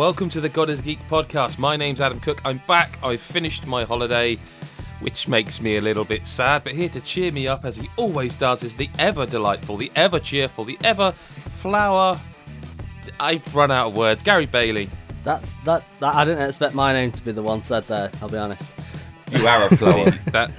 welcome to the God is Geek podcast. My name's Adam Cook. I'm back. I've finished my holiday, which makes me a little bit sad, but here to cheer me up, as he always does, is the ever delightful, the ever cheerful, the ever flower... I've run out of words. Gary Bailey. That I didn't expect my name to be the one said there, I'll be honest. You are a flower.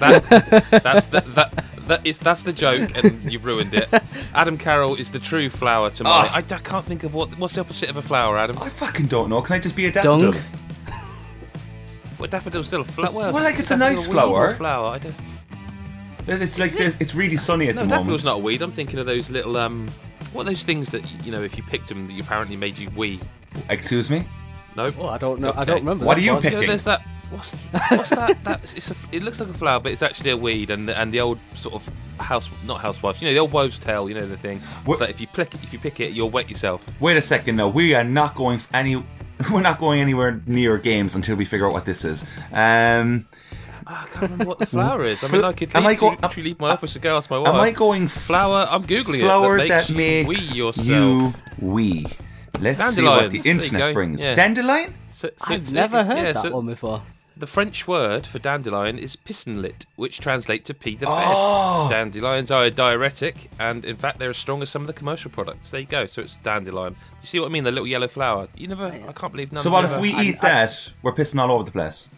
That's the joke, and you've ruined it. Adam Carroll is the true flower to my... I can't think of what's the opposite of a flower, Adam. I fucking don't know. Can I just be a daffodil? Dung? Well, daffodil's still a flower. Well, like, it's a nice flower. Flower. I don't... It's like it's really sunny at the moment. No, daffodil's not a weed. I'm thinking of those little what are those things that, you know, if you picked them, that you apparently made you wee? Excuse me? No. Oh, I don't know. Okay. I don't remember. What are you one. picking? You know, there's that. What's that? It looks like a flower, but it's actually a weed. And the old sort of not housewives. You know, the old woe's tale. You know the thing. It's like if you pick it, you'll wet yourself. Wait a second. No, we are not going We're not going anywhere near games until we figure out what this is. I can't remember what the flower is. I mean, I could literally leave my office to go ask my wife. Am I going flower? I'm googling flower it. that makes wee yourself. you wee. Let's see what the internet brings. Yeah. Dandelion? I've never heard that one before. The French word for dandelion is pissenlit, which translates to pee the bed. Dandelions are a diuretic, and in fact they're as strong as some of the commercial products. There you go. So it's dandelion. Do you see what I mean? The little yellow flower. I can't believe none. So what if we eat that? We're pissing all over the place.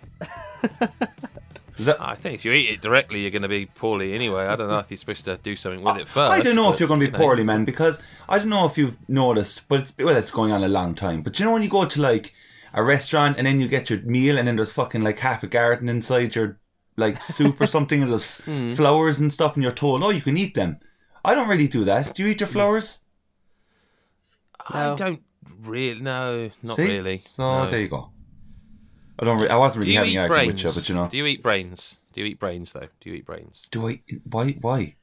I think if you eat it directly, you're going to be poorly anyway. I don't know if you're supposed to do something with it first. I don't know if you're going to be poorly, man, because I don't know if you've noticed, but it's going on a long time. But you know when you go to like a restaurant and then you get your meal and then there's fucking like half a garden inside your like soup or something, and there's flowers and stuff, and you're told, you can eat them. I don't really do that. Do you eat your flowers? I don't really. No, not See? really. So there you go. I wasn't really having an argument with you, but you know. Do you eat brains? Do you eat brains, though? Do you eat brains? Do I? Why?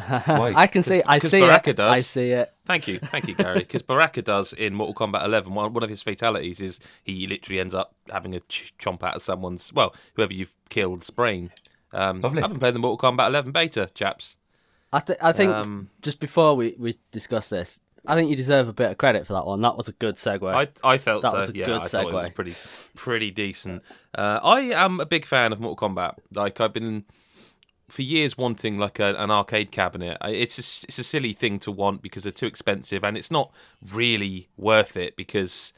I can see. I see Baraka it. does. I see it. Thank you, Gary. Because Baraka does in Mortal Kombat 11. One of his fatalities is he literally ends up having a chomp out of someone's, whoever you've killed's brain. Lovely. I've been playing the Mortal Kombat 11 beta, chaps. I think just before we discuss this, I think you deserve a bit of credit for that one. That was a good segue. I felt that so. was a good I segue. thought it was pretty decent. I am a big fan of Mortal Kombat. Like, I've been for years wanting like an arcade cabinet. It's a silly thing to want because they're too expensive, and it's not really worth it because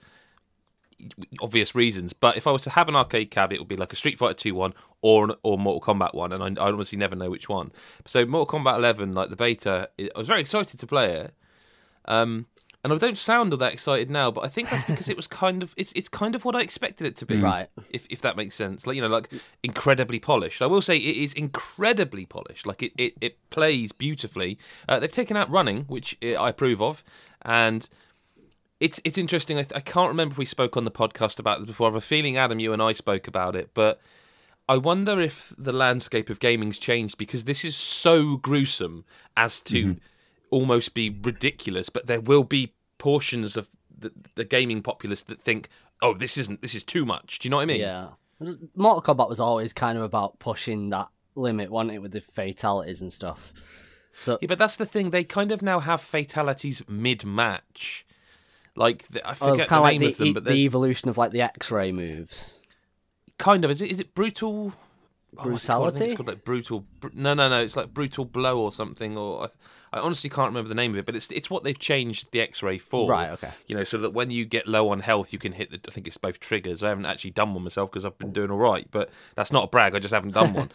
obvious reasons. But if I was to have an arcade cabinet, it would be like a Street Fighter 2 one or Mortal Kombat one, and I honestly never know which one. So Mortal Kombat 11, like the beta, I was very excited to play it. And I don't sound all that excited now, but I think that's because it was kind of it's kind of what I expected it to be, right? If that makes sense, like like incredibly polished. I will say it is incredibly polished. Like it plays beautifully. They've taken out running, which I approve of, and it's interesting. I can't remember if we spoke on the podcast about this before. I have a feeling, Adam, you and I spoke about it, but I wonder if the landscape of gaming's changed because this is so gruesome as to almost be ridiculous, but there will be portions of the gaming populace that think, this is too much. Do you know what I mean? Yeah. Mortal Kombat was always kind of about pushing that limit, wasn't it, with the fatalities and stuff. So yeah, but that's the thing. They kind of now have fatalities mid-match. Like I forget the name of them, but the evolution of like the X-ray moves. Kind of. Is it brutal? Brutality? It's called like brutal. No. It's like brutal blow or something. Or I honestly can't remember the name of it. But it's what they've changed the X-ray for. Right. Okay. So that when you get low on health, you can hit I think it's both triggers. I haven't actually done one myself because I've been doing all right. But that's not a brag. I just haven't done one.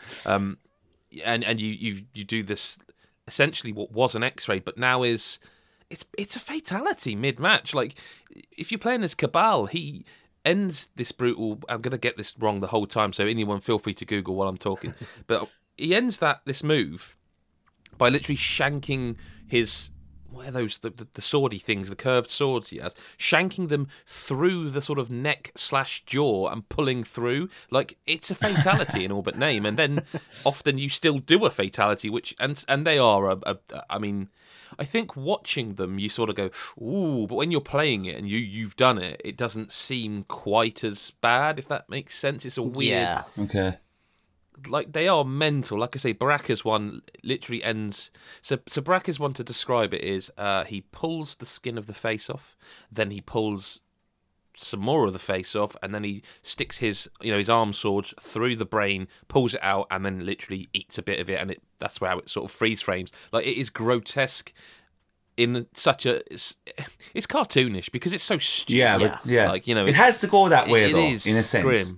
And you do this essentially what was an X-ray, but now is it's a fatality mid-match. Like if you're playing as Cabal, he ends this brutal... I'm going to get this wrong the whole time, so anyone feel free to Google while I'm talking. But he ends this move by literally shanking his... What are those? The swordy things, the curved swords he has. Shanking them through the sort of neck/jaw and pulling through. Like, it's a fatality in all but name. And then often you still do a fatality, which... And they are I mean... I think watching them, you sort of go, ooh, but when you're playing it and you've done it, it doesn't seem quite as bad, if that makes sense. It's a weird... Yeah. Okay. Like, they are mental. Like I say, Baraka's one literally ends... So Baraka's one, to describe it, is he pulls the skin of the face off, then he pulls some more of the face off, and then he sticks his arm swords through the brain, pulls it out, and then literally eats a bit of it, and that's how it sort of freeze frames. Like, it is grotesque in such a it's cartoonish because it's so stupid. Yeah. Like, it has to go that way, though, in a sense. Grim.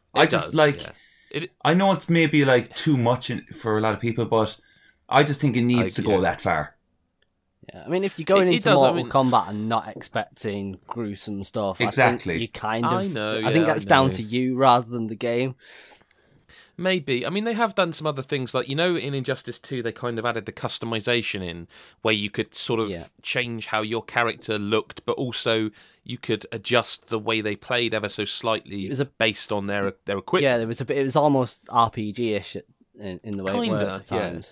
I know it's maybe like too much for a lot of people, but I just think it needs to go that far. Yeah, I mean, if you're going into Mortal Kombat and not expecting gruesome stuff, exactly, I think you kind of. I think that's down to you rather than the game. Maybe. I mean, they have done some other things, like, in Injustice 2, they kind of added the customization in, where you could sort of change how your character looked, but also you could adjust the way they played ever so slightly based on their equipment. Yeah, it was almost RPG-ish in the way it worked at times.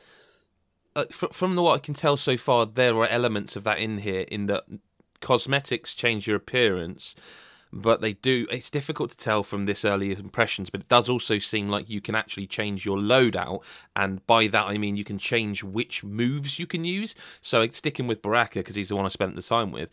From what I can tell so far, there are elements of that in here, in that cosmetics change your appearance, but they do. It's difficult to tell from this early impressions, but it does also seem like you can actually change your loadout, and by that I mean you can change which moves you can use. So sticking with Baraka, because he's the one I spent the time with,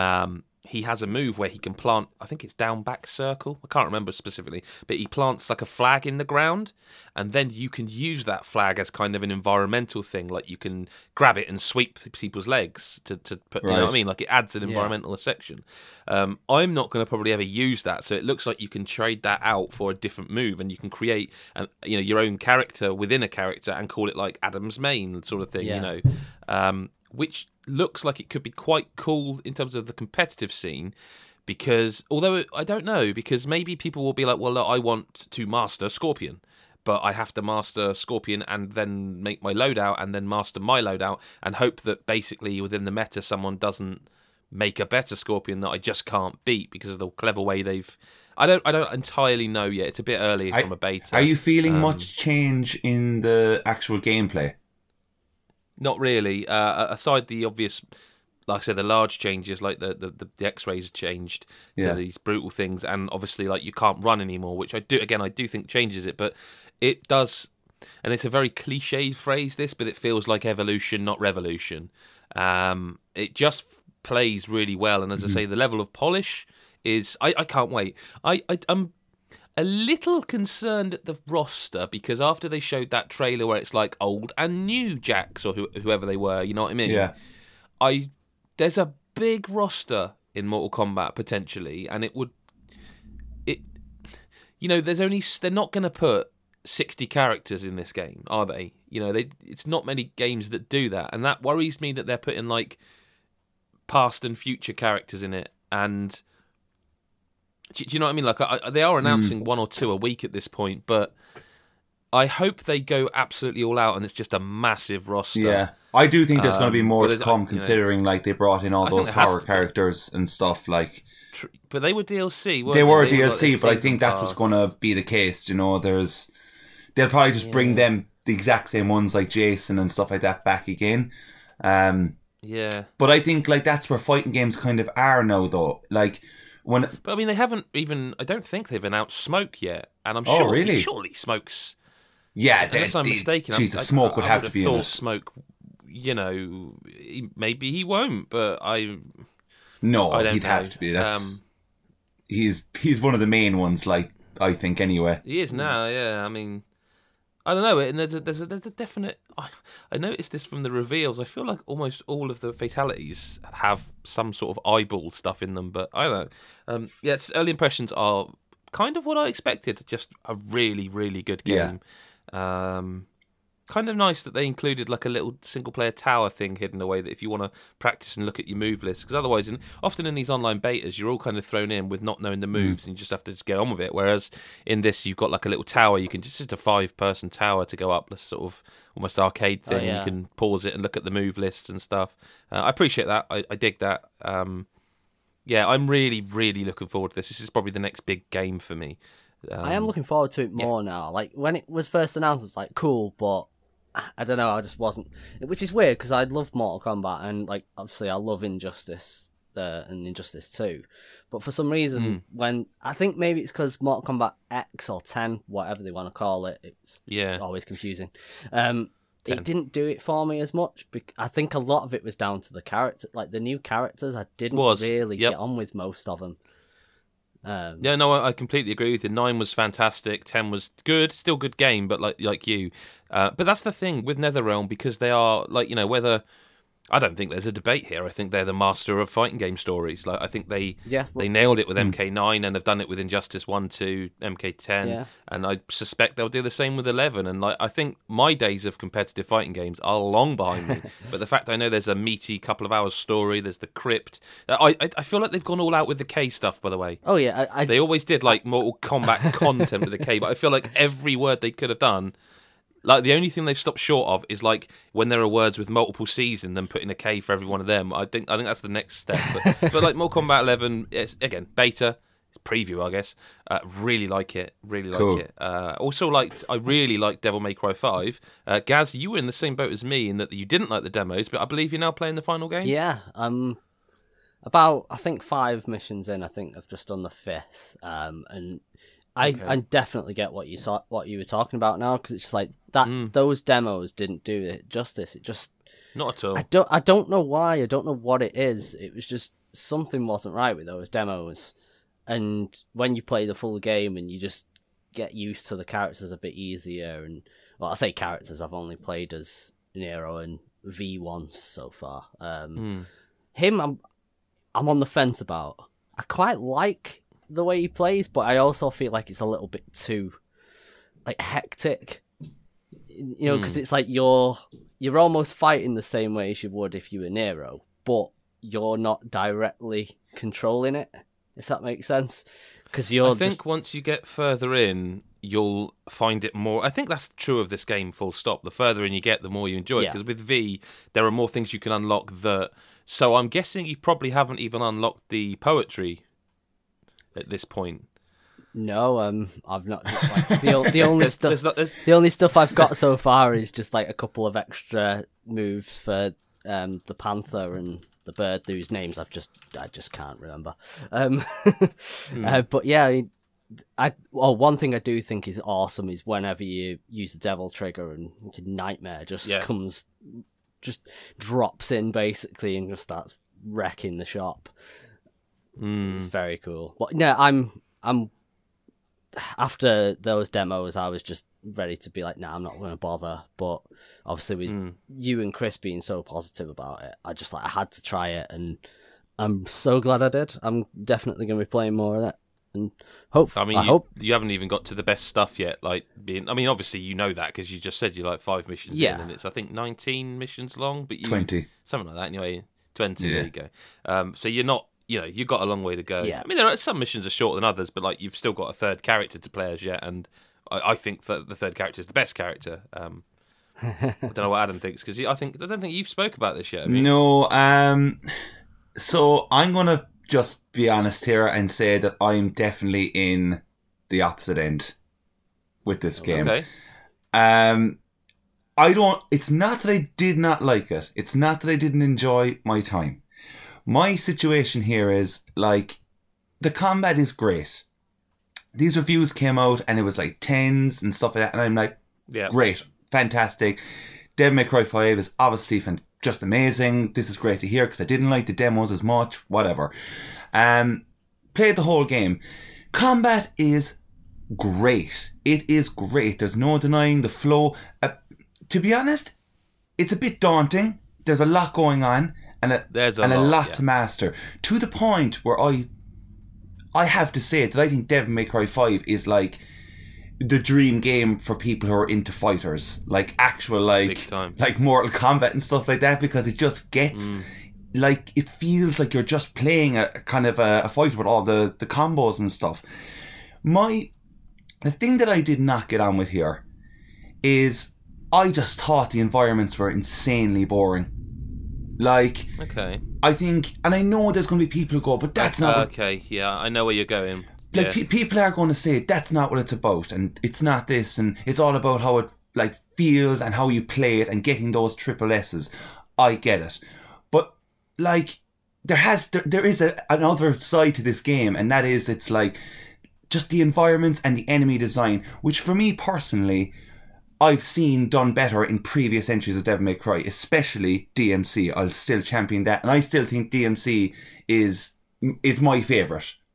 he has a move where he can plant, I think it's down back circle, I can't remember specifically, but he plants like a flag in the ground, and then you can use that flag as kind of an environmental thing, like you can grab it and sweep people's legs to put, you know what I mean, like it adds an environmental section. I'm not going to probably ever use that, so it looks like you can trade that out for a different move, and you can create your own character within a character and call it like Adam's Main sort of thing, which looks like it could be quite cool in terms of the competitive scene, because although I don't know, because maybe people will be like, well, look, I want to master Scorpion, but I have to master Scorpion and then make my loadout and then master my loadout and hope that basically within the meta someone doesn't make a better Scorpion that I just can't beat because of the clever way they've... I don't entirely know yet. It's a bit early from a beta. Are you feeling much change in the actual gameplay? Not really. Aside the obvious, like I said, the large changes, like the X-rays changed to these brutal things, and obviously like you can't run anymore, which I do think changes it, but it does, and it's a very cliched phrase this, but it feels like evolution, not revolution. It just plays really well, and as I say, the level of polish is I can't wait. I'm a little concerned at the roster, because after they showed that trailer where it's like old and new Jax or whoever they were, you know what I mean? Yeah. There's a big roster in Mortal Kombat potentially, and they're not going to put 60 characters in this game, are they? It's not many games that do that, and that worries me that they're putting like past and future characters in it, and do you know what I mean? Like they are announcing one or two a week at this point, but I hope they go absolutely all out and it's just a massive roster. Yeah, I do think there's going to be more to come, considering like they brought in all those horror characters and stuff. Like, but they were DLC. They were DLC, but I think that's what's going to be the case. They'll probably just bring them the exact same ones like Jason and stuff like that back again. But I think like that's where fighting games kind of are now, though. Like. But I mean, they haven't even... I don't think they've announced Smoke yet. And I'm surely Smoke's... Yeah, unless I'm mistaken. Smoke would have to be in it. Smoke, maybe he won't, but No, he'd have to be. He's one of the main ones, like, I think, anyway. He is now, yeah. I mean... I don't know, and there's a definite... I noticed this from the reveals. I feel like almost all of the fatalities have some sort of eyeball stuff in them, but I don't know. Early impressions are kind of what I expected. Just a really, really good game. Yeah. Kind of nice that they included like a little single-player tower thing hidden away, that if you want to practice and look at your move list, because otherwise, often in these online betas, you're all kind of thrown in with not knowing the moves, and you just have to just get on with it. Whereas in this, you've got like a little tower. You can just a 5-person tower to go up, this sort of almost arcade thing. You can pause it and look at the move lists and stuff. I appreciate that. I dig that. I'm really, really looking forward to this. This is probably the next big game for me. I am looking forward to it more now. Like when it was first announced, it's like cool, but I don't know, I just wasn't, which is weird because I love Mortal Kombat, and like obviously I love Injustice and Injustice 2, but for some reason when I think maybe it's because Mortal Kombat X or 10, whatever they want to call it, it's always confusing. It didn't do it for me as much. I think a lot of it was down to the character, like the new characters. I didn't really get on with most of them. Yeah, no, I completely agree with you. 9 was fantastic. 10 was good, still good game, but like you. But that's the thing with NetherRealm, because they are whether. I don't think there's a debate here. I think they're the master of fighting game stories. Like I think they nailed it with MK9 and have done it with Injustice 1, 2, MK10, and I suspect they'll do the same with 11. And I think my days of competitive fighting games are long behind me. But the fact I know there's a meaty couple of hours story, there's the crypt. I feel like they've gone all out with the K stuff. By the way, oh yeah, they always did like Mortal Kombat content with the K, but I feel like every word they could have done. Like the only thing they've stopped short of is like when there are words with multiple C's in them, putting a K for every one of them. I think that's the next step. But like Mortal Kombat 11, it's again beta, it's preview, I guess. Really like it. Cool. Like it. I really liked Devil May Cry 5. Gaz, you were in the same boat as me in that you didn't like the demos, but I believe you're now playing the final game. Yeah, about I think 5 missions in. I think I've just done the 5th, and. I definitely get what you were talking about now, because it's just like that. Those demos didn't do it justice. It just not at all. I don't know why. I don't know what it is. It was just something wasn't right with those demos. And when you play the full game and you just get used to the characters a bit easier, and well, I say characters. I've only played as Nero and V once so far. Him, I'm on the fence about. I quite like the way he plays, but I also feel like it's a little bit too like hectic, because it's like you're almost fighting the same way as you would if you were Nero, but you're not directly controlling it, if that makes sense. Because I think once you get further in, you'll find it more. I think that's true of this game, full stop. The further in you get, the more you enjoy it, because with V there are more things you can unlock. So I'm guessing you probably haven't even unlocked the poetry at this point. No, I've not. Like, the only stuff. The only stuff I've got so far is just like a couple of extra moves for the panther and the bird, whose names I just can't remember. But yeah, one thing I do think is awesome is whenever you use the devil trigger and Nightmare just drops in basically and just starts wrecking the shop. It's very cool. But yeah, I'm after those demos, I was just ready to be like, nah, I'm not going to bother. But obviously, with you and Chris being so positive about it, I had to try it, and I'm so glad I did. I'm definitely going to be playing more of that, and I hope you haven't even got to the best stuff yet. Obviously you know that because you just said you like 5 missions in, and it's I think 19 missions long, but 20, something like that. Anyway, 20. Yeah. There you go. So you're not. You've got a long way to go. Yeah. I mean, there are some missions are shorter than others, but like you've still got a third character to play as yet, and I think that the third character is the best character. I don't know what Adam thinks, because I don't think you've spoke about this yet. No. So I'm gonna just be honest here and say that I'm definitely in the opposite end with this game. Okay. It's not that I did not like it. It's not that I didn't enjoy my time. My situation here is, like, the combat is great. These reviews came out and it was like 10s and stuff like that, and I'm like, great, fantastic. Devil May Cry 5 is obviously just amazing. This is great to hear, because I didn't like the demos as much, whatever. Played the whole game. Combat is great. It is great. There's no denying the flow. To be honest, it's a bit daunting. There's a lot going on. And a lot to master, to the point where I have to say that I think Devil May Cry 5 is like the dream game for people who are into fighters, like actual like Mortal Kombat and stuff like that, because it just gets like, it feels like you're just playing a kind of a fight with all the combos and stuff. The thing that I did not get on with here is I just thought the environments were insanely boring. Like, okay, I think, and I know there's going to be people who go, but that's not. Okay, yeah, I know where you're going. Like, people are going to say that's not what it's about, and it's not this, and it's all about how it like feels and how you play it and getting those triple S's. I get it, but like there is another side to this game, and that is it's like just the environments and the enemy design, which for me personally, I've seen done better in previous entries of Devil May Cry, especially DMC. I'll still champion that, and I still think DMC is my favourite.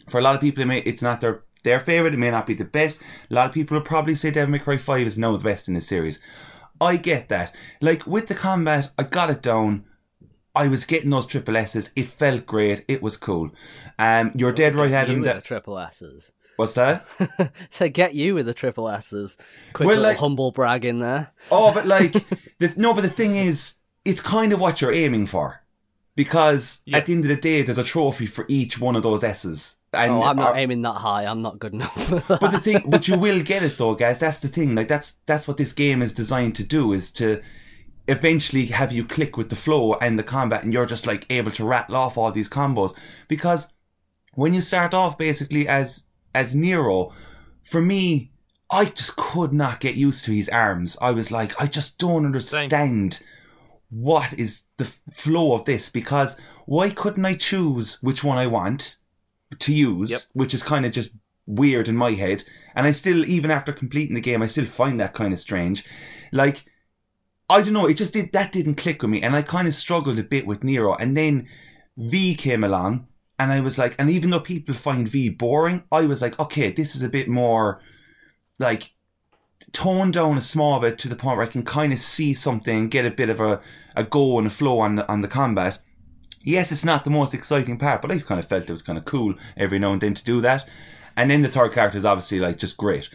For a lot of people, it's not their favourite. It may not be the best. A lot of people will probably say Devil May Cry 5 is now the best in the series. I get that. Like, with the combat, I got it down. I was getting those triple S's. It felt great. It was cool. You're dead right, Adam. The triple S's. What's that? So get you with the triple S's. Quick little humble brag in there. Oh, but like, but the thing is, it's kind of what you're aiming for. Because at the end of the day, there's a trophy for each one of those S's. And I'm not aiming that high. I'm not good enough for that. But you will get it though, guys. That's the thing. Like, that's what this game is designed to do, is to eventually have you click with the flow and the combat, and you're just like able to rattle off all these combos. Because when you start off basically as Nero, for me, I just could not get used to his arms. I was like, I just don't understand what is the flow of this, because why couldn't I choose which one I want to use, which is kind of just weird in my head. And I still, even after completing the game, I still find that kind of strange. Like, I don't know, that didn't click with me, and I kind of struggled a bit with Nero. And then V came along, and I was like, and even though people find V boring, I was like, okay, this is a bit more like toned down a small bit, to the point where I can kind of see something, get a bit of a go and a flow on the combat. Yes, it's not the most exciting part, but I kind of felt it was kind of cool every now and then to do that. And then the third character is obviously like just great.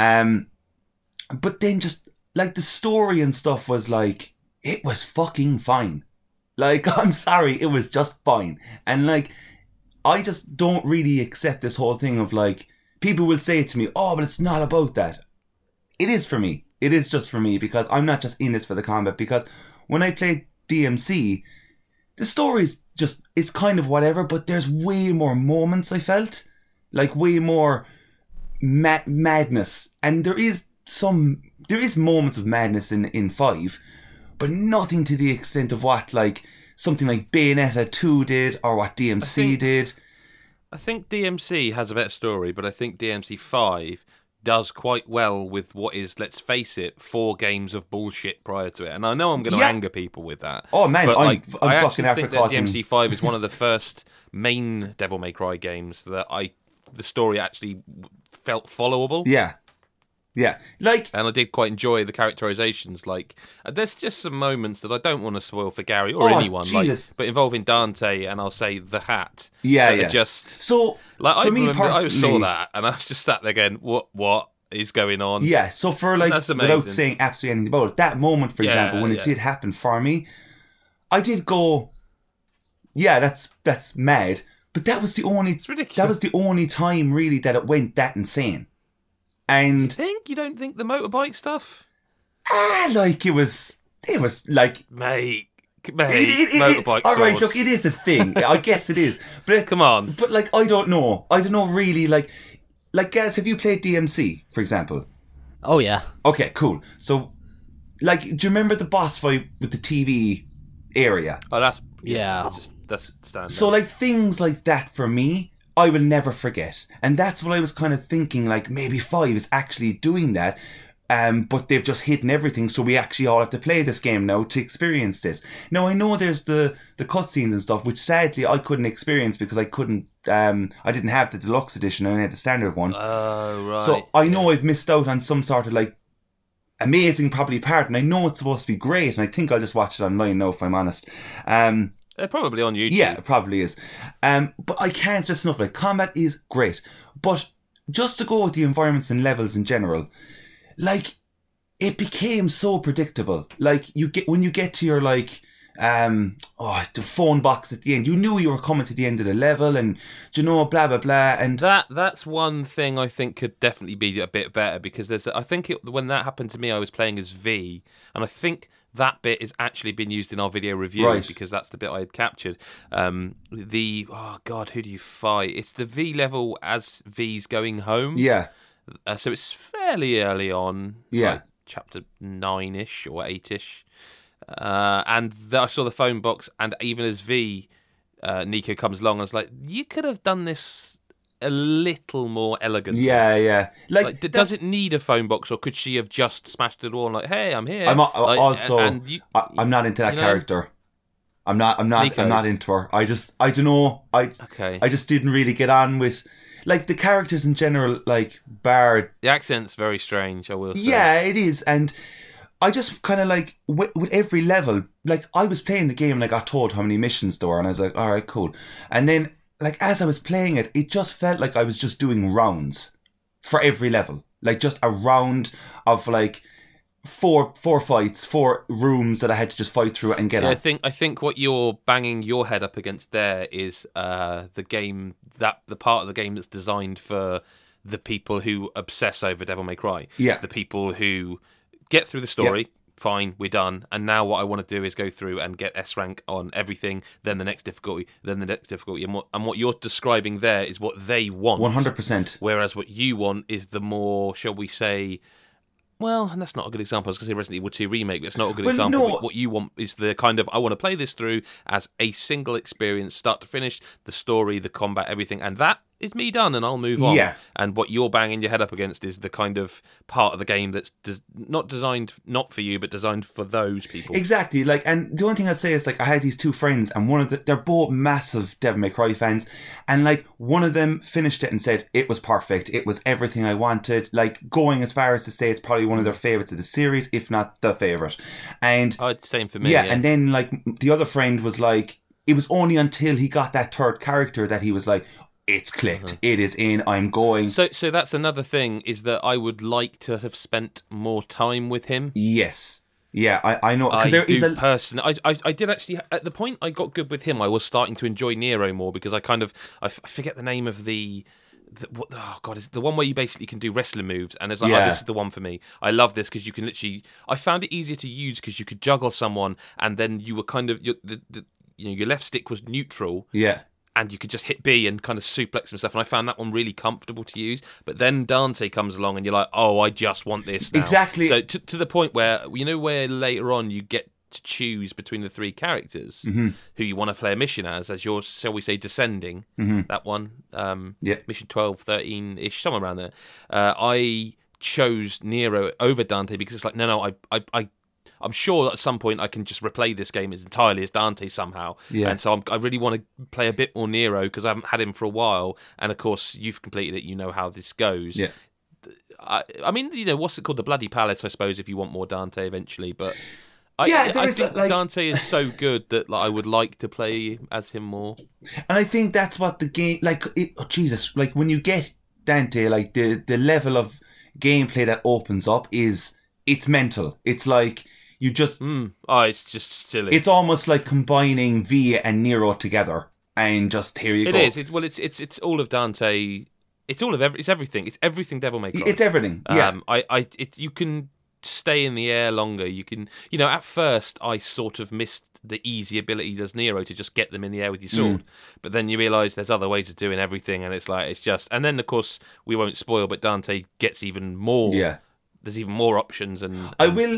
But then just like the story and stuff was like, it was fucking fine. Like, I'm sorry, it was just fine. And like, I just don't really accept this whole thing of like, people will say to me, oh, but it's not about that. It is for me. It is just for me, because I'm not just in this for the combat. Because when I played DMC, the story's just, it's kind of whatever, but there's way more moments, I felt. Like, way more madness. And there is moments of madness in 5, but nothing to the extent of what, like, something like Bayonetta 2 did, or what DMC did. I think DMC has a better story, but I think DMC 5 does quite well with what is, let's face it, 4 games of bullshit prior to it. And I know I'm going to anger people with that. Oh man, but I'm I fucking actually after think that DMC 5 is one of the first main Devil May Cry games that the story actually felt followable. Yeah. Yeah, like, and I did quite enjoy the characterizations. Like, there's just some moments that I don't want to spoil for Gary or anyone, like, but involving Dante and I'll say the Hat. Yeah. Just so, like, for me personally, I saw that and I was just sat there going, "What is going on?" Yeah. So for like, without saying absolutely anything about it, that moment, for example, when it did happen for me, I did go, "Yeah, that's mad." But that was the only. It's ridiculous. That was the only time really that it went that insane. And you don't think the motorbike stuff? Like it was like mate, motorbike. All right, look, it is a thing. I guess it is. But come on. But like, I don't know really. Like, guys, have you played DMC, for example? Oh yeah. Okay, cool. So, like, do you remember the boss fight with the TV area? Oh, that's standard. So, like, things like that for me, I will never forget. And that's what I was kind of thinking, like, maybe 5 is actually doing that, but they've just hidden everything, so we actually all have to play this game now to experience this. Now, I know there's the cutscenes and stuff, which sadly I couldn't experience because I didn't have the deluxe edition, I only had the standard one. Oh, right. So I know I've missed out on some sort of, like, amazing probably part, and I know it's supposed to be great, and I think I'll just watch it online now, if I'm honest. They're probably on YouTube. Yeah, it probably is. But I can't stress enough, like, combat is great. But just to go with the environments and levels in general, like, it became so predictable. Like, when you get to your, like, the phone box at the end, you knew you were coming to the end of the level, and, blah, blah, blah, and... That's one thing I think could definitely be a bit better, because when that happened to me, I was playing as V, and I think that bit has actually been used in our video review, right, because that's the bit I had captured. Who do you fight? It's the V level as V's going home. Yeah. So it's fairly early on. Yeah. Like chapter 9-ish or 8-ish. And I saw the phone box, and even as V, Nico comes along, I was like, you could have done this a little more elegant. Yeah. Like does it need a phone box, or could she have just smashed the door and like, hey, I'm here? I'm not into that character. I'm not into her. I don't know. I just didn't really get on with. like the characters in general, like bar. The accent's very strange, I will say. Yeah, it is, and I just kind of like with every level, like I was playing the game and I got told how many missions there were, and I was like, all right, cool. And then like as I was playing it, it just felt like I was just doing rounds for every level, like just a round of like four fights, 4 rooms that I had to just fight through and get on. I think what you're banging your head up against there is the game, that the part of the game that's designed for the people who obsess over Devil May Cry. Yeah. The people who get through the story, fine, we're done, and now what I want to do is go through and get S rank on everything, then the next difficulty, and what you're describing there is what they want. 100%. Whereas what you want is the more, shall we say, well, that's not a good example. I was going to say Resident Evil 2 Remake, but it's not a good example. No. What you want is the kind of, I want to play this through as a single experience, start to finish, the story, the combat, everything, and that is me done, and I'll move on. Yeah. And what you're banging your head up against is the kind of part of the game that's not designed not for you, but designed for those people. Exactly. Like, and the only thing I'd say is like I had these 2 friends, and they're both massive Devil May Cry fans, and like one of them finished it and said it was perfect. It was everything I wanted. Like going as far as to say it's probably one of their favorites of the series, if not the favorite. And Same for me. yeah, and then like the other friend was like, it was only until he got that 3rd character that he was like, it's clicked. It is in. I'm going. So that's another thing, is that I would like to have spent more time with him. Yes. Yeah, I know. I did actually, at the point I got good with him, I was starting to enjoy Nero more, because I forget the name of it's the one where you basically can do wrestling moves, and it's like, oh, this is the one for me. I love this because you can literally, I found it easier to use because you could juggle someone, and then you were kind of, your left stick was neutral. Yeah. And you could just hit B and kind of suplex and stuff. And I found that one really comfortable to use. But then Dante comes along and you're like, oh, I just want this now. Exactly. So to the point where, where later on you get to choose between the 3 characters who you want to play a mission as you're, shall we say, descending. That one. Mission 12, 13-ish, somewhere around there. I chose Nero over Dante because it's like, no, I'm sure that at some point I can just replay this game as entirely as Dante somehow. Yeah. And so I really want to play a bit more Nero because I haven't had him for a while. And of course, you've completed it. You know how this goes. Yeah. I mean, what's it called? The Bloody Palace, I suppose, if you want more Dante eventually. But I think Dante is so good that I would like to play as him more. And I think that's what the game, Jesus, like when you get Dante, like the level of gameplay that opens up it's mental. It's like, you just... it's just silly. It's almost like combining V and Nero together, and just here you go. It is. It's all of Dante. It's all of it's everything. It's everything Devil May Cry. It's everything. Yeah. You can stay in the air longer. You can, at first I sort of missed the easy ability as Nero to just get them in the air with your sword. But then you realise there's other ways of doing everything, and and then of course we won't spoil, but Dante gets even more. Yeah. There's even more options, and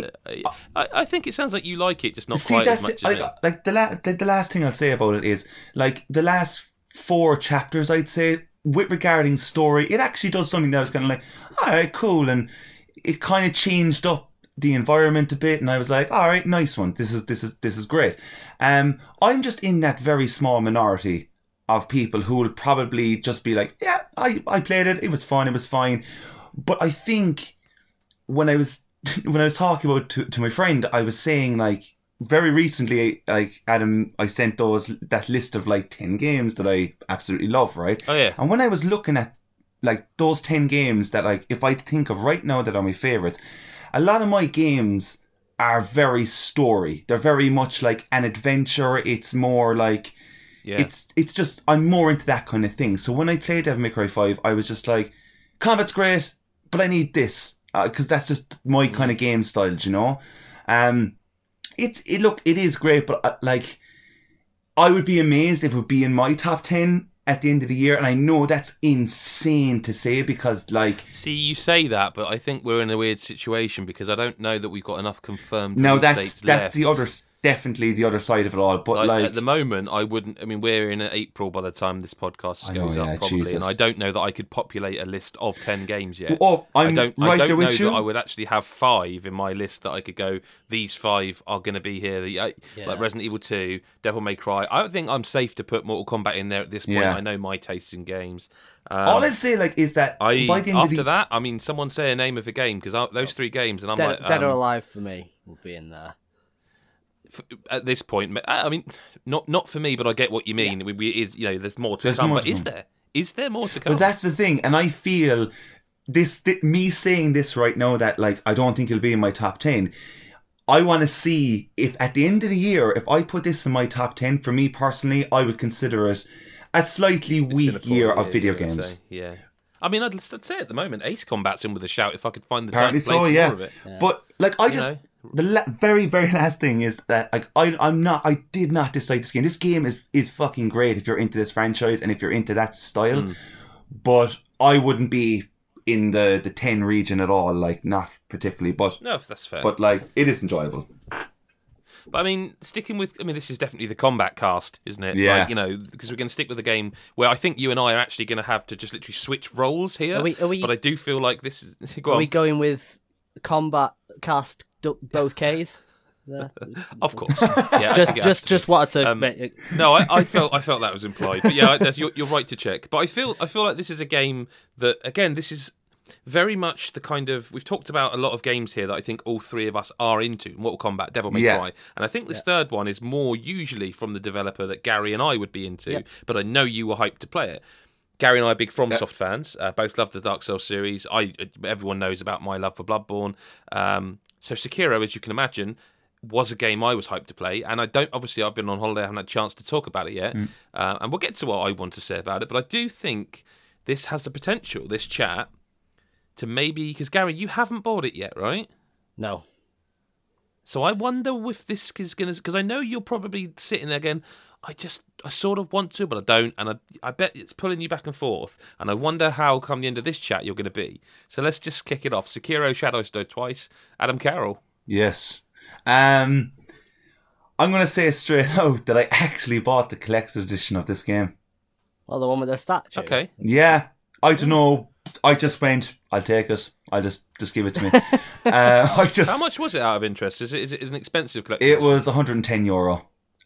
I think it sounds like you like it, just not quite as much as me. Like the last thing I'll say about it is, like, the last 4 chapters, I'd say, with regarding story, it actually does something that I was kind of like, all right, cool, and it kind of changed up the environment a bit, and I was like, all right, nice one. This is great. I'm just in that very small minority of people who will probably just be like, yeah, I played it. It was fun. It was fine. But I think when I was talking about to my friend, I was saying, like, very recently, like, Adam, I sent that list of like 10 games that I absolutely love, right? Oh yeah. And when I was looking at like those 10 games that, like, if I think of right now that are my favorites, a lot of my games are very story. They're very much like an adventure. It's more like, it's just, I'm more into that kind of thing. So when I played Devil May Cry 5, I was just like, combat's great, but I need this. Because that's just my kind of game style, you know? It is great, but like, I would be amazed if it would be in my top 10 at the end of the year, and I know that's insane to say because, like... See, you say that, but I think we're in a weird situation because I don't know that we've got enough confirmed No, dates that's left. the other... definitely the other side of it all. But like at the moment, I wouldn't. I mean, we're in April by the time this podcast goes up, probably, Jesus. and I don't know that I could populate a list of 10 games yet. Oh, I don't know there with you. that I would actually have 5 in my list that I could go. These 5 are going to be here. Like Resident Evil 2, Devil May Cry. I don't think I'm safe to put Mortal Kombat in there at this point. Yeah. I know my tastes in games. All I'd say is that by the end after that, I mean, someone say a name of a game because those 3 games, and I'm like, Dead or Alive for me will be in there. At this point, I mean, not for me, but I get what you mean. Yeah. There's more to come. But is there more to come? But that's the thing, and I feel me saying this right now that like I don't think it'll be in my top 10. I want to see if at the end of the year, if I put this in my top 10, for me personally, I would consider it a slightly weak year of video games. Yeah. I mean, I'd say at the moment, Ace Combat's in with a shout if I could find the Apparently time to play some more of it. Yeah. But like, the very, very last thing is that like I did not dislike this game. This game is fucking great if you're into this franchise and if you're into that style. But I wouldn't be in the 10 region at all. Like, not particularly. But no, that's fair. But like, it is enjoyable. But I mean, this is definitely the combat cast, isn't it? Yeah. Like, because we're going to stick with a game where I think you and I are actually going to have to just literally switch roles here. Are we, but I do feel like this is. Are we going with combat cast both Ks? Of course. Yeah, just wanted to. No, I felt that was implied. But yeah, you're right to check. But I feel like this is a game that, again, this is very much the kind of, we've talked about a lot of games here that I think all 3 of us are into. Mortal Kombat, Devil May Cry, and I think this third one is more usually from the developer that Gary and I would be into. But I know you were hyped to play it. Gary and I are big FromSoft fans. Both love the Dark Souls series. Everyone knows about my love for Bloodborne. So Sekiro, as you can imagine, was a game I was hyped to play, and I've been on holiday, I haven't had a chance to talk about it yet, and we'll get to what I want to say about it. But I do think this has the potential, this chat, to maybe, because Gary, you haven't bought it yet, right? No. So I wonder if this is going to, because I know you're probably sitting there again. I sort of want to, but I don't, and I bet it's pulling you back and forth, and I wonder how come the end of this chat you're going to be. So let's just kick it off. Sekiro Shadows Die Twice, Adam Carroll. Yes. I'm going to say straight out that I actually bought the collector's edition of this game. Well, the one with the statue. Okay. Yeah. I don't know. I just went, I'll take it. I'll just give it to me. How much was it out of interest? Is it an expensive collection? It was €110.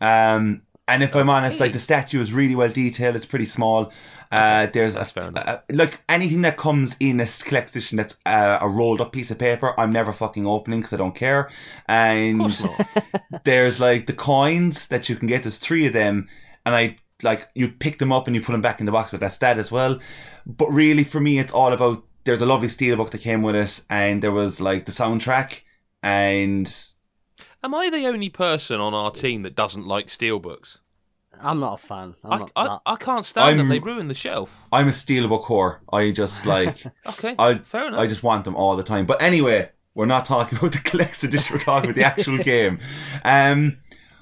And if I'm honest, like the statue is really well detailed. It's pretty small. That's fair enough. Like anything that comes in a collector's edition that's a rolled up piece of paper, I'm never fucking opening because I don't care. And there's like the coins that you can get. There's 3 of them, and you pick them up and you put them back in the box with that stat as well. But really, for me, it's all about. There's a lovely steelbook that came with it, and there was like the soundtrack. And am I the only person on our team that doesn't like steelbooks? I'm not a fan. I can't stand them. They ruin the shelf. I'm a steelbook whore. I just like. Okay, fair enough. I just want them all the time. But anyway, we're not talking about the collector's edition. We're talking about the actual game. I'm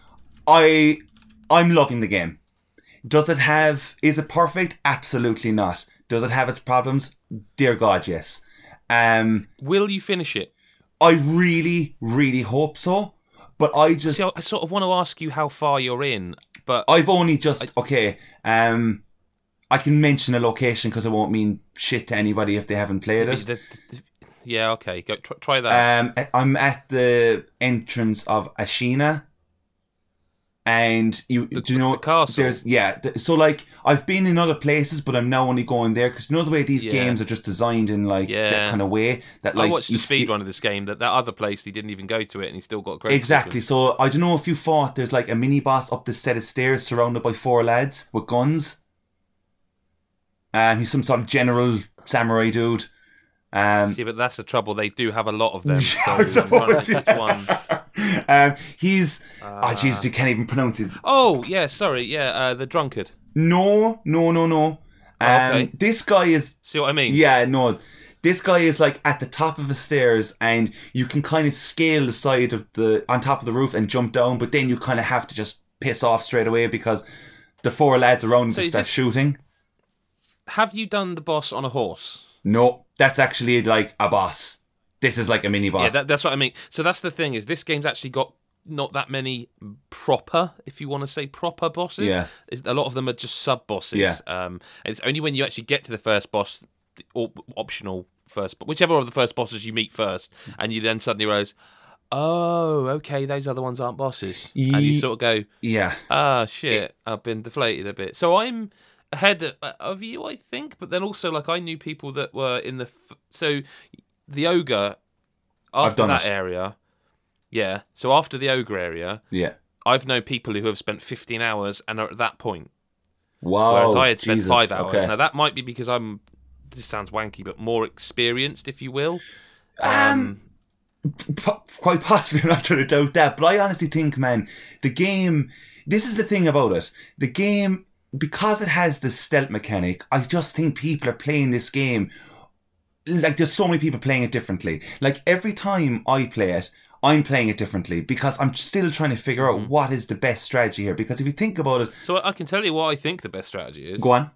loving the game. Is it perfect? Absolutely not. Does it have its problems? Dear God, yes. Will you finish it? I really, really hope so. But I sort of want to ask you how far you're in, but I've only just I can mention a location because it won't mean shit to anybody if they haven't played it. Yeah, okay, go try that. I'm at the entrance of Ashina. And do you know the castle? So like I've been in other places, but I'm now only going there because you know the way these games are just designed in like that kind of way that like I watched the speedrun of this game that other place he didn't even go to it and he still got great. Exactly. So I don't know if you thought there's like a mini boss up this set of stairs surrounded by 4 lads with guns. He's some sort of general samurai dude. See, but that's the trouble. They do have a lot of them. So I suppose, one. He's Jesus, you can't even pronounce his. Oh yeah, sorry, yeah, the drunkard. No. Okay. This guy is. See what I mean? Yeah, no. This guy is like at the top of the stairs, and you can kind of scale the side of on top of the roof and jump down, but then you kind of have to just piss off straight away because the 4 lads around him just start shooting. Have you done the boss on a horse? No, that's actually like a boss. This is like a mini boss. Yeah, that's what I mean. So that's the thing is this game's actually got not that many proper, if you want to say proper bosses. Yeah. A lot of them are just sub bosses. Yeah. And it's only when you actually get to the first boss, or optional first, whichever of the first bosses you meet first, and you then suddenly realize, oh, okay, those other ones aren't bosses, and you sort of go, Yeah. ah, shit, I've been deflated a bit. So I'm ahead of you, I think, but then also, like, I knew people that were in the so the ogre after that area. Yeah, so after the ogre area, Yeah. I've known people who have spent 15 hours and are at that point, Wow. whereas I had spent Jesus. 5 hours. Okay. Now that might be because this sounds wanky, but more experienced, if you will. Quite possibly, I'm not trying to doubt that, but I honestly think, man, the game, this is the thing about it. The game, because it has the stealth mechanic, I just think people are playing this game, like, there's so many people playing it differently. Like, every time I play it, I'm playing it differently because I'm still trying to figure out what is the best strategy here. Because if you think about it... So I can tell you what I think the best strategy is. Go on.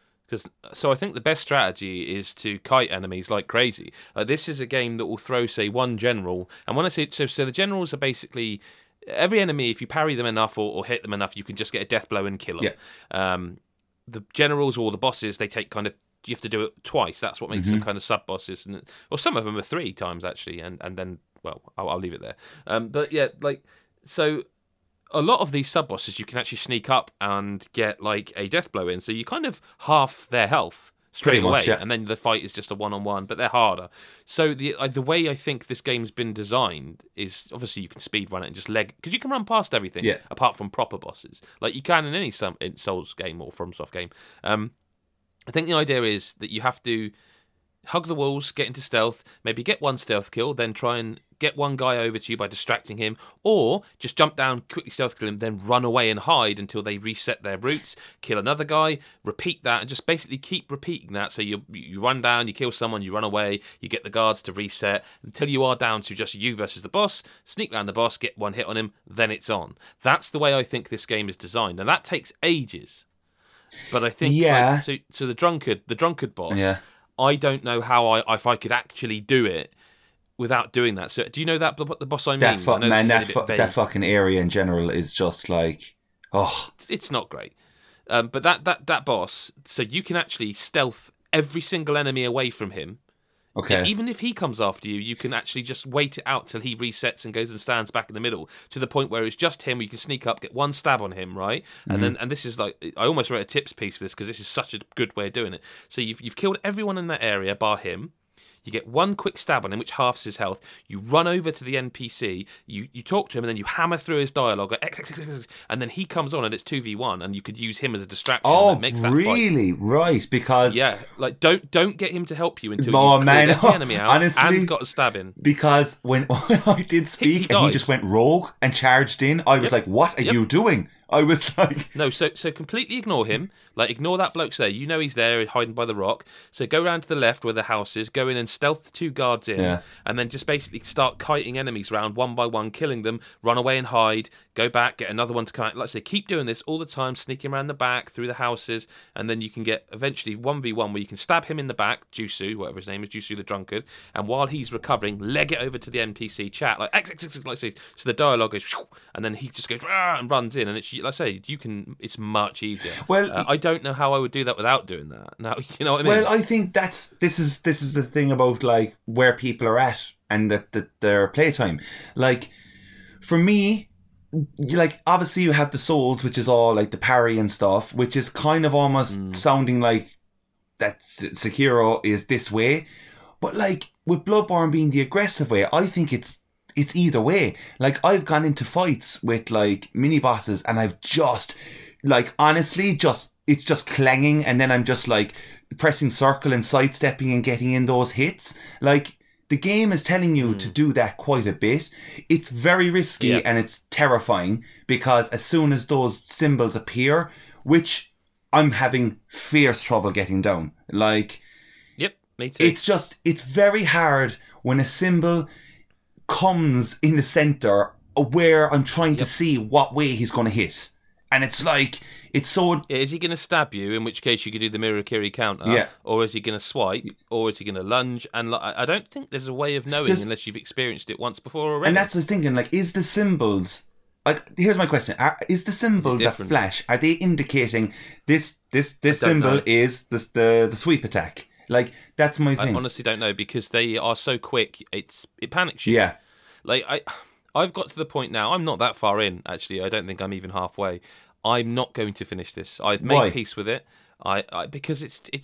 So I think the best strategy is to kite enemies like crazy. This is a game that will throw, say, one general. And when I say... So the generals are basically... Every enemy, if you parry them enough or hit them enough, you can just get a death blow and kill them. Yeah. The generals or the bosses, they take kind of... You have to do it twice. That's what makes them kind of sub-bosses. Or some of them are 3 times, actually. And then... Well, I'll leave it there. But yeah, like... So... A lot of these sub-bosses you can actually sneak up and get like a death blow in, so you kind of half their health straight away, yeah. and then the fight is just a one-on-one, but they're harder. So the way I think this game's been designed is obviously you can speed run it and just because you can run past everything apart from proper bosses, like you can in any Souls game or FromSoft game. I think the idea is that you have to hug the walls, get into stealth, maybe get one stealth kill, then try and get one guy over to you by distracting him, or just jump down, quickly stealth kill him, then run away and hide until they reset their routes, kill another guy, repeat that, and just basically keep repeating that. So you run down, you kill someone, you run away, you get the guards to reset until you are down to just you versus the boss, sneak around the boss, get one hit on him, then it's on. That's the way I think this game is designed, and that takes ages. But I think so the drunkard boss, I don't know how if I could actually do it without doing that. So do you know the boss I mean? That fucking area in general is just like, it's not great. But that boss, so you can actually stealth every single enemy away from him. Okay. Even if he comes after you, you can actually just wait it out till he resets and goes and stands back in the middle, to the point where it's just him, where you can sneak up, get one stab on him, right? And this is like, I almost wrote a tips piece for this because this is such a good way of doing it. So you've killed everyone in that area bar him. You get one quick stab on him, which halves his health. You run over to the NPC, you talk to him, and then you hammer through his dialogue, and then he comes on, and it's 2v1, and you could use him as a distraction. Oh, that makes that really? Fight. Right, because... Yeah, like, don't get him to help you until you've cleared every enemy out honestly, and got a stab in. Because when I did speak, and he just went rogue and charged in, I was like, what are you doing? I was like... No, so completely ignore him. Like, ignore that bloke's there. You know he's there, hiding by the rock. So go round to the left where the house is, go in and stealth the 2 guards in, and then just basically start kiting enemies round one by one, killing them, run away and hide, go back, get another one to kite. Like I say, keep doing this all the time, sneaking around the back, through the houses, and then you can get, eventually, 1v1 where you can stab him in the back, Jusu, whatever his name is, Jusu the Drunkard, and while he's recovering, leg it over to the NPC chat, like I say, so the dialogue goes, and then he just goes, and runs in, and it's, like I say, it's much easier. Well, I don't know how I would do that without doing that. Now, you know what I mean? Well, I think this is the thing about like where people are at and their playtime. Like for me, like obviously you have the Souls, which is all like the parry and stuff, which is kind of almost sounding like that Sekiro is this way, but like with Bloodborne being the aggressive way, I think it's either way. Like I've gone into fights with like mini bosses and I've just like honestly it's just clanging, and then I'm just like pressing circle and sidestepping and getting in those hits. Like the game is telling you to do that quite a bit. It's very risky and it's terrifying, because as soon as those symbols appear, which I'm having fierce trouble getting down, like me too. It's very hard when a symbol comes in the center where I'm trying to see what way he's going to hit. And it's like, it's so... Is he going to stab you, in which case you could do the Mirakiri counter? Yeah. Or is he going to swipe? Or is he going to lunge? And I don't think there's a way of knowing unless you've experienced it once before already. And that's what I was thinking, like, is the symbols... Like, here's my question. Is the symbols that flash, are they indicating this symbol is the sweep attack? Like, that's my thing. I honestly don't know, because they are so quick, it panics you. Yeah. Like, I've got to the point now, I'm not that far in, actually. I don't think I'm even halfway. I'm not going to finish this. I've made peace with it. Because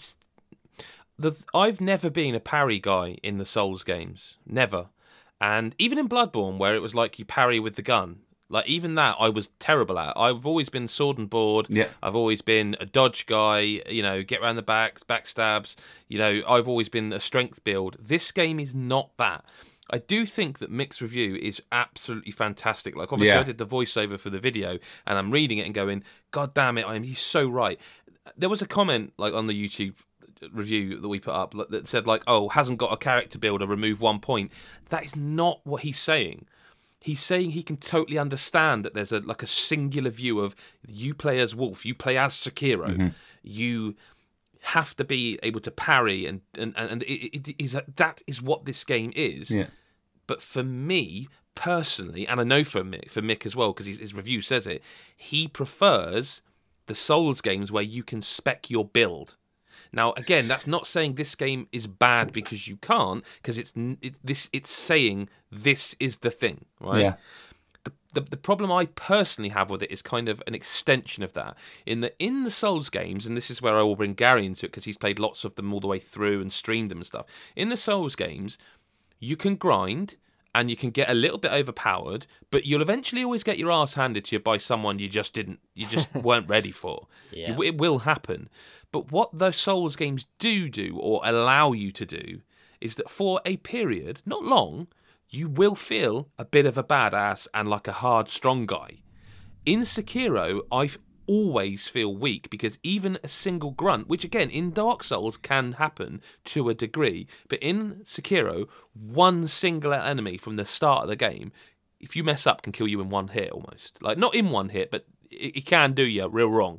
I've never been a parry guy in the Souls games. Never. And even in Bloodborne, where it was like you parry with the gun, like, even that I was terrible at. I've always been sword and board. Yeah. I've always been a dodge guy, you know, get around the back, backstabs. You know, I've always been a strength build. This game is not that. I do think that mixed review is absolutely fantastic. Like, obviously, I did the voiceover for the video, and I'm reading it and going, God damn it, he's so right. There was a comment, like, on the YouTube review that we put up that said, like, oh, hasn't got a character builder, remove 1 point. That is not what he's saying. He's saying he can totally understand that there's a singular view of, you play as Wolf, you play as Sekiro, you have to be able to parry, and it is that is what this game is. Yeah. But for me personally, and I know for Mick as well, because his review says it, he prefers the Souls games where you can spec your build. Now, again, that's not saying this game is bad because you can't, because it's saying this is the thing, right? Yeah. The problem I personally have with it is kind of an extension of that. In the Souls games, and this is where I will bring Gary into it, because he's played lots of them all the way through and streamed them and stuff. In the Souls games, you can grind and you can get a little bit overpowered, but you'll eventually always get your ass handed to you by someone you just weren't ready for. Yeah. It will happen. But what the Souls games do or allow you to do is that for a period, not long, you will feel a bit of a badass and like a hard, strong guy. In Sekiro, I always feel weak, because even a single grunt, which again in Dark Souls can happen to a degree, but in Sekiro, one singular enemy from the start of the game, if you mess up, can kill you in one hit almost. Like, not in one hit, but it can do you real wrong.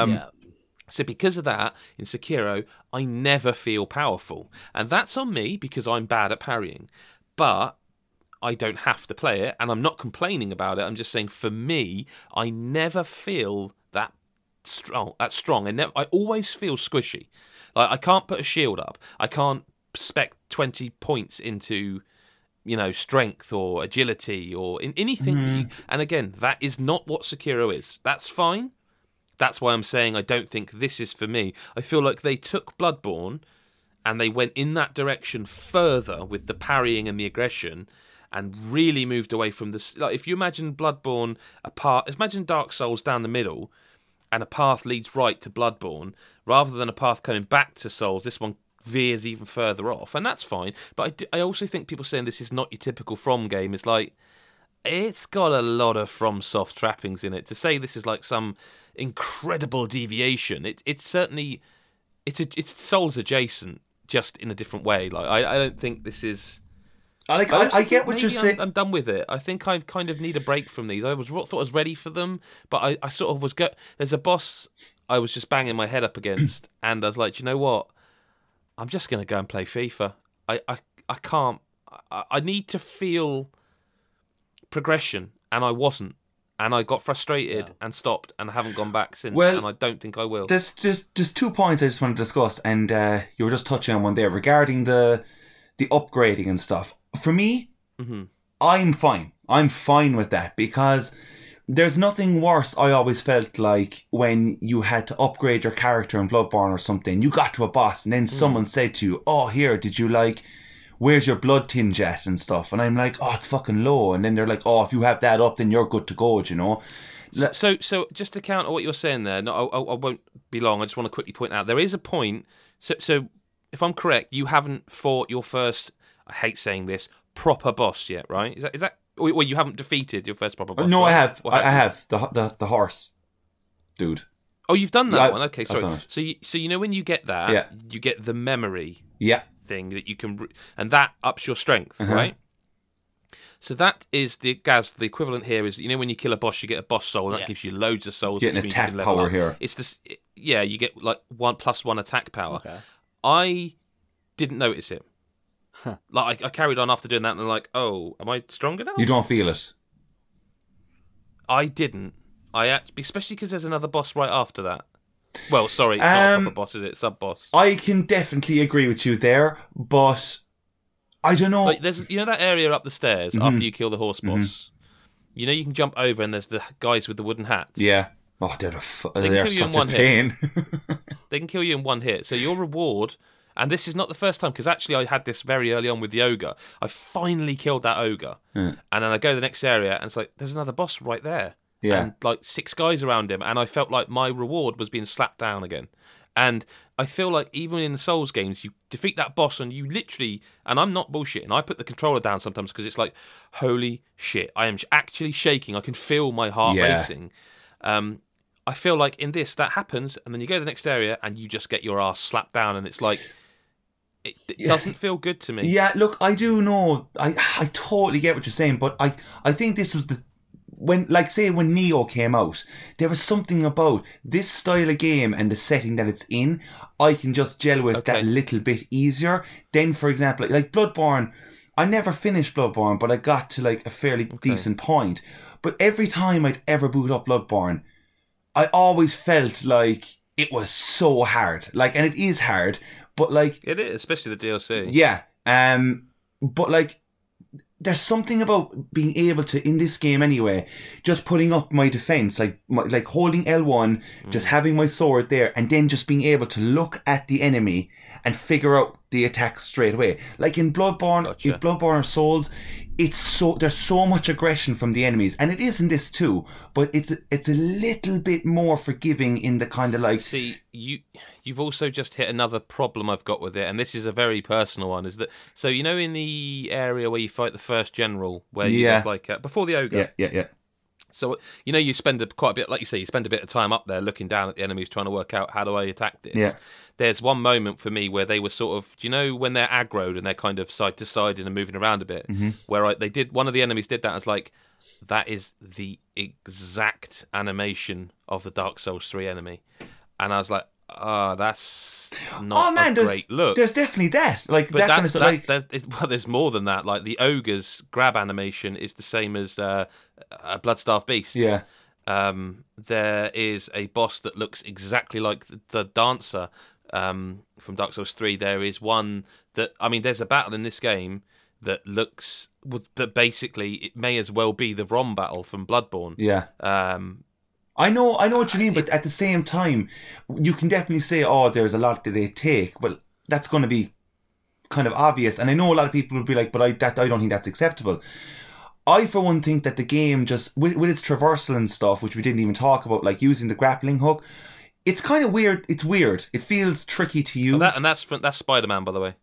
So because of that, in Sekiro, I never feel powerful. And that's on me, because I'm bad at parrying. But I don't have to play it, and I'm not complaining about it. I'm just saying, for me, I never feel that strong. I always feel squishy. Like, I can't put a shield up. I can't spec 20 points into, you know, strength or agility or in anything. And again, that is not what Sekiro is. That's fine. That's why I'm saying I don't think this is for me. I feel like they took Bloodborne and they went in that direction further with the parrying and the aggression, and really moved away from this. Like, if you imagine Bloodborne imagine Dark Souls down the middle, and a path leads right to Bloodborne, rather than a path coming back to Souls. This one veers even further off, and that's fine. But I also think people saying this is not your typical From game is like, it's got a lot of FromSoft trappings in it. To say this is like some incredible deviation, it's certainly it's Souls adjacent, just in a different way. Like, I don't think this is. I get what you're saying. I'm done with it. I think I kind of need a break from these. Thought I was ready for them, but I sort of was. There's a boss I was just banging my head up against, and I was like, you know what? I'm just going to go and play FIFA. I can't. I need to feel progression, and I wasn't. And I got frustrated and stopped, and I haven't gone back since. Well, and I don't think I will. There's just 2 points I just want to discuss, and you were just touching on one there regarding the upgrading and stuff. For me, I'm fine. I'm fine with that, because there's nothing worse, I always felt like, when you had to upgrade your character in Bloodborne or something. You got to a boss and then someone said to you, oh, here, did you like, where's your blood tinge at and stuff? And I'm like, oh, it's fucking low. And then they're like, oh, if you have that up, then you're good to go, you know? So just to counter what you're saying there, no, I won't be long. I just want to quickly point out, there is a point. So if I'm correct, you haven't fought your first, I hate saying this, proper boss yet, right? Is that well, you haven't defeated your first proper boss? No, right? I have. I have the horse dude. Oh, you've done that Yeah, one. Okay, sorry. So you know when you get that, you get the memory thing that you can, and that ups your strength, right? So that is the equivalent here is, when you kill a boss, you get a boss soul, and that Yeah. gives you loads of souls. Get an which means you attack can level power up. here. It's this, yeah, you get like 1+1 attack power. Okay. I didn't notice it. Like I carried on after doing that, and I'm like, oh, am I stronger now? You don't feel it. I didn't. Especially because there's another boss right after that. Well, sorry, it's not a proper boss, is it? Sub boss. I can definitely agree with you there, but I don't know. Like, there's that area up the stairs after you kill the horse boss. You can jump over, and there's the guys with the wooden hats. Yeah. Oh, they're kill you such in one a hit. pain. They can kill you in one hit. So your reward, and this is not the first time, because actually I had this very early on with the ogre. I finally killed that ogre. And then I go to the next area, and it's like, there's another boss right there. Yeah. And like 6 guys around him, and I felt like my reward was being slapped down again. And I feel like even in the Souls games, you defeat that boss and you literally, and I'm not bullshitting, I put the controller down sometimes because it's like, holy shit, I am actually shaking. I can feel my heart racing. I feel like in this, that happens, and then you go to the next area and you just get your ass slapped down, and it's like, it doesn't feel good to me. Yeah, look, I do know, I totally get what you're saying, but I think this was when Neo came out, there was something about this style of game and the setting that it's in, I can just gel with that little bit easier. Then, for example, like Bloodborne, I never finished Bloodborne, but I got to like a fairly decent point. But every time I'd ever boot up Bloodborne, I always felt like it was so hard. Like, and it is hard, but like... It is, especially the DLC. Yeah. But like, there's something about being able to, in this game anyway, just putting up my defense, like holding L1, just having my sword there, and then just being able to look at the enemy and figure out the attack straight away. Like in Bloodborne, or Souls, there's so much aggression from the enemies, and it is in this too, but it's a little bit more forgiving in the kind of like... See, you've also just hit another problem I've got with it, and this is a very personal one, is that, so in the area where you fight the first general, where there's like, before the ogre. Yeah. So, you spend quite a bit, like you say, you spend a bit of time up there looking down at the enemies, trying to work out, how do I attack this? Yeah. There's one moment for me where they were sort of, when they're aggroed and they're kind of side to side and moving around a bit, where one of the enemies did that, and I was like, that is the exact animation of the Dark Souls 3 enemy. And I was like, that's not a great look. There's definitely that. Like, but that there's more than that. Like, the ogre's grab animation is the same as a Bloodstarved Beast. Yeah. There is a boss that looks exactly like the dancer from Dark Souls 3. There is one that, there's a battle in this game that looks, that basically it may as well be the Rom battle from Bloodborne. Yeah. I know what you mean, but at the same time, you can definitely say, there's a lot that they take, but that's going to be kind of obvious. And I know a lot of people will be like, but I don't think that's acceptable. I, for one, think that the game just, with its traversal and stuff, which we didn't even talk about, like using the grappling hook, it's kind of weird. It's weird. It feels tricky to use. That's Spider-Man, by the way.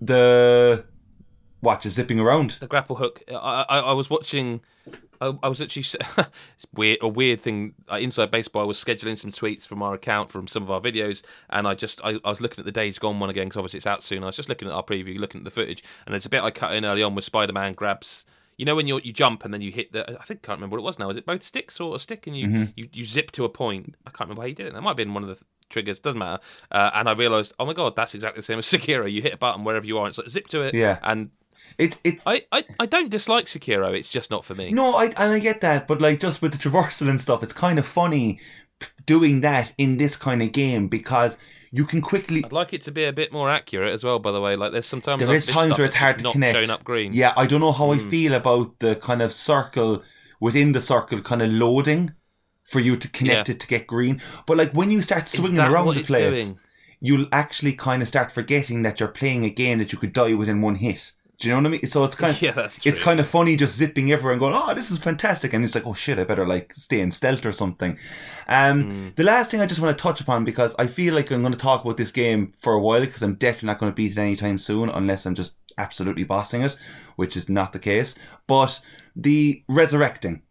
Just zipping around? The grapple hook. I was watching... I was actually... it's a weird thing. Inside Baseball, I was scheduling some tweets from our account from some of our videos, and I was looking at the Days Gone one again, because obviously it's out soon. I was just looking at our preview, looking at the footage, and there's a bit I cut in early on where Spider-Man grabs... when you jump and then you hit the... I can't remember what it was now. Is it both sticks or a stick? And you zip to a point. I can't remember how you did it. That might have been one of the triggers. Doesn't matter. And I realised, oh my God, that's exactly the same as Sekiro. You hit a button wherever you are, and it's like zip to it. Yeah. And... It's. I don't dislike Sekiro. It's just not for me. No, I get that, but like just with the traversal and stuff, it's kind of funny doing that in this kind of game because you can quickly. I'd like it to be a bit more accurate as well. By the way, like there's sometimes there is times where it's hard to connect. Showing up green. Yeah, I don't know how I feel about the kind of circle within the circle kind of loading for you to connect it to get green. But like when you start swinging around the place, you'll actually kind of start forgetting that you're playing a game that you could die within one hit. Do you know what I mean? So it's kind of that's true. It's kind of funny just zipping everywhere and going, this is fantastic, and it's like, oh shit, I better like stay in stealth or something. The last thing I just want to touch upon, because I feel like I'm going to talk about this game for a while, because I'm definitely not going to beat it anytime soon unless I'm just absolutely bossing it, which is not the case. But the resurrecting.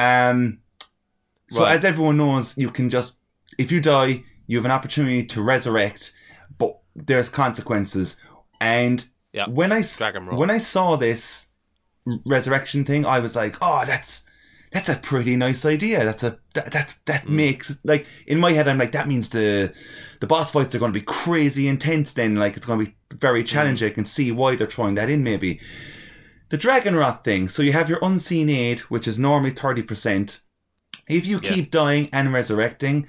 So as everyone knows, you can just, if you die, you have an opportunity to resurrect, but there's consequences. And when I saw this resurrection thing, I was like, oh, that's a pretty nice idea. That makes, like, in my head, I'm like, that means the boss fights are going to be crazy intense then. Like, it's going to be very challenging. I can see why they're throwing that in, maybe. The Dragon Rot thing. So you have your Unseen Aid, which is normally 30%. If you keep dying and resurrecting,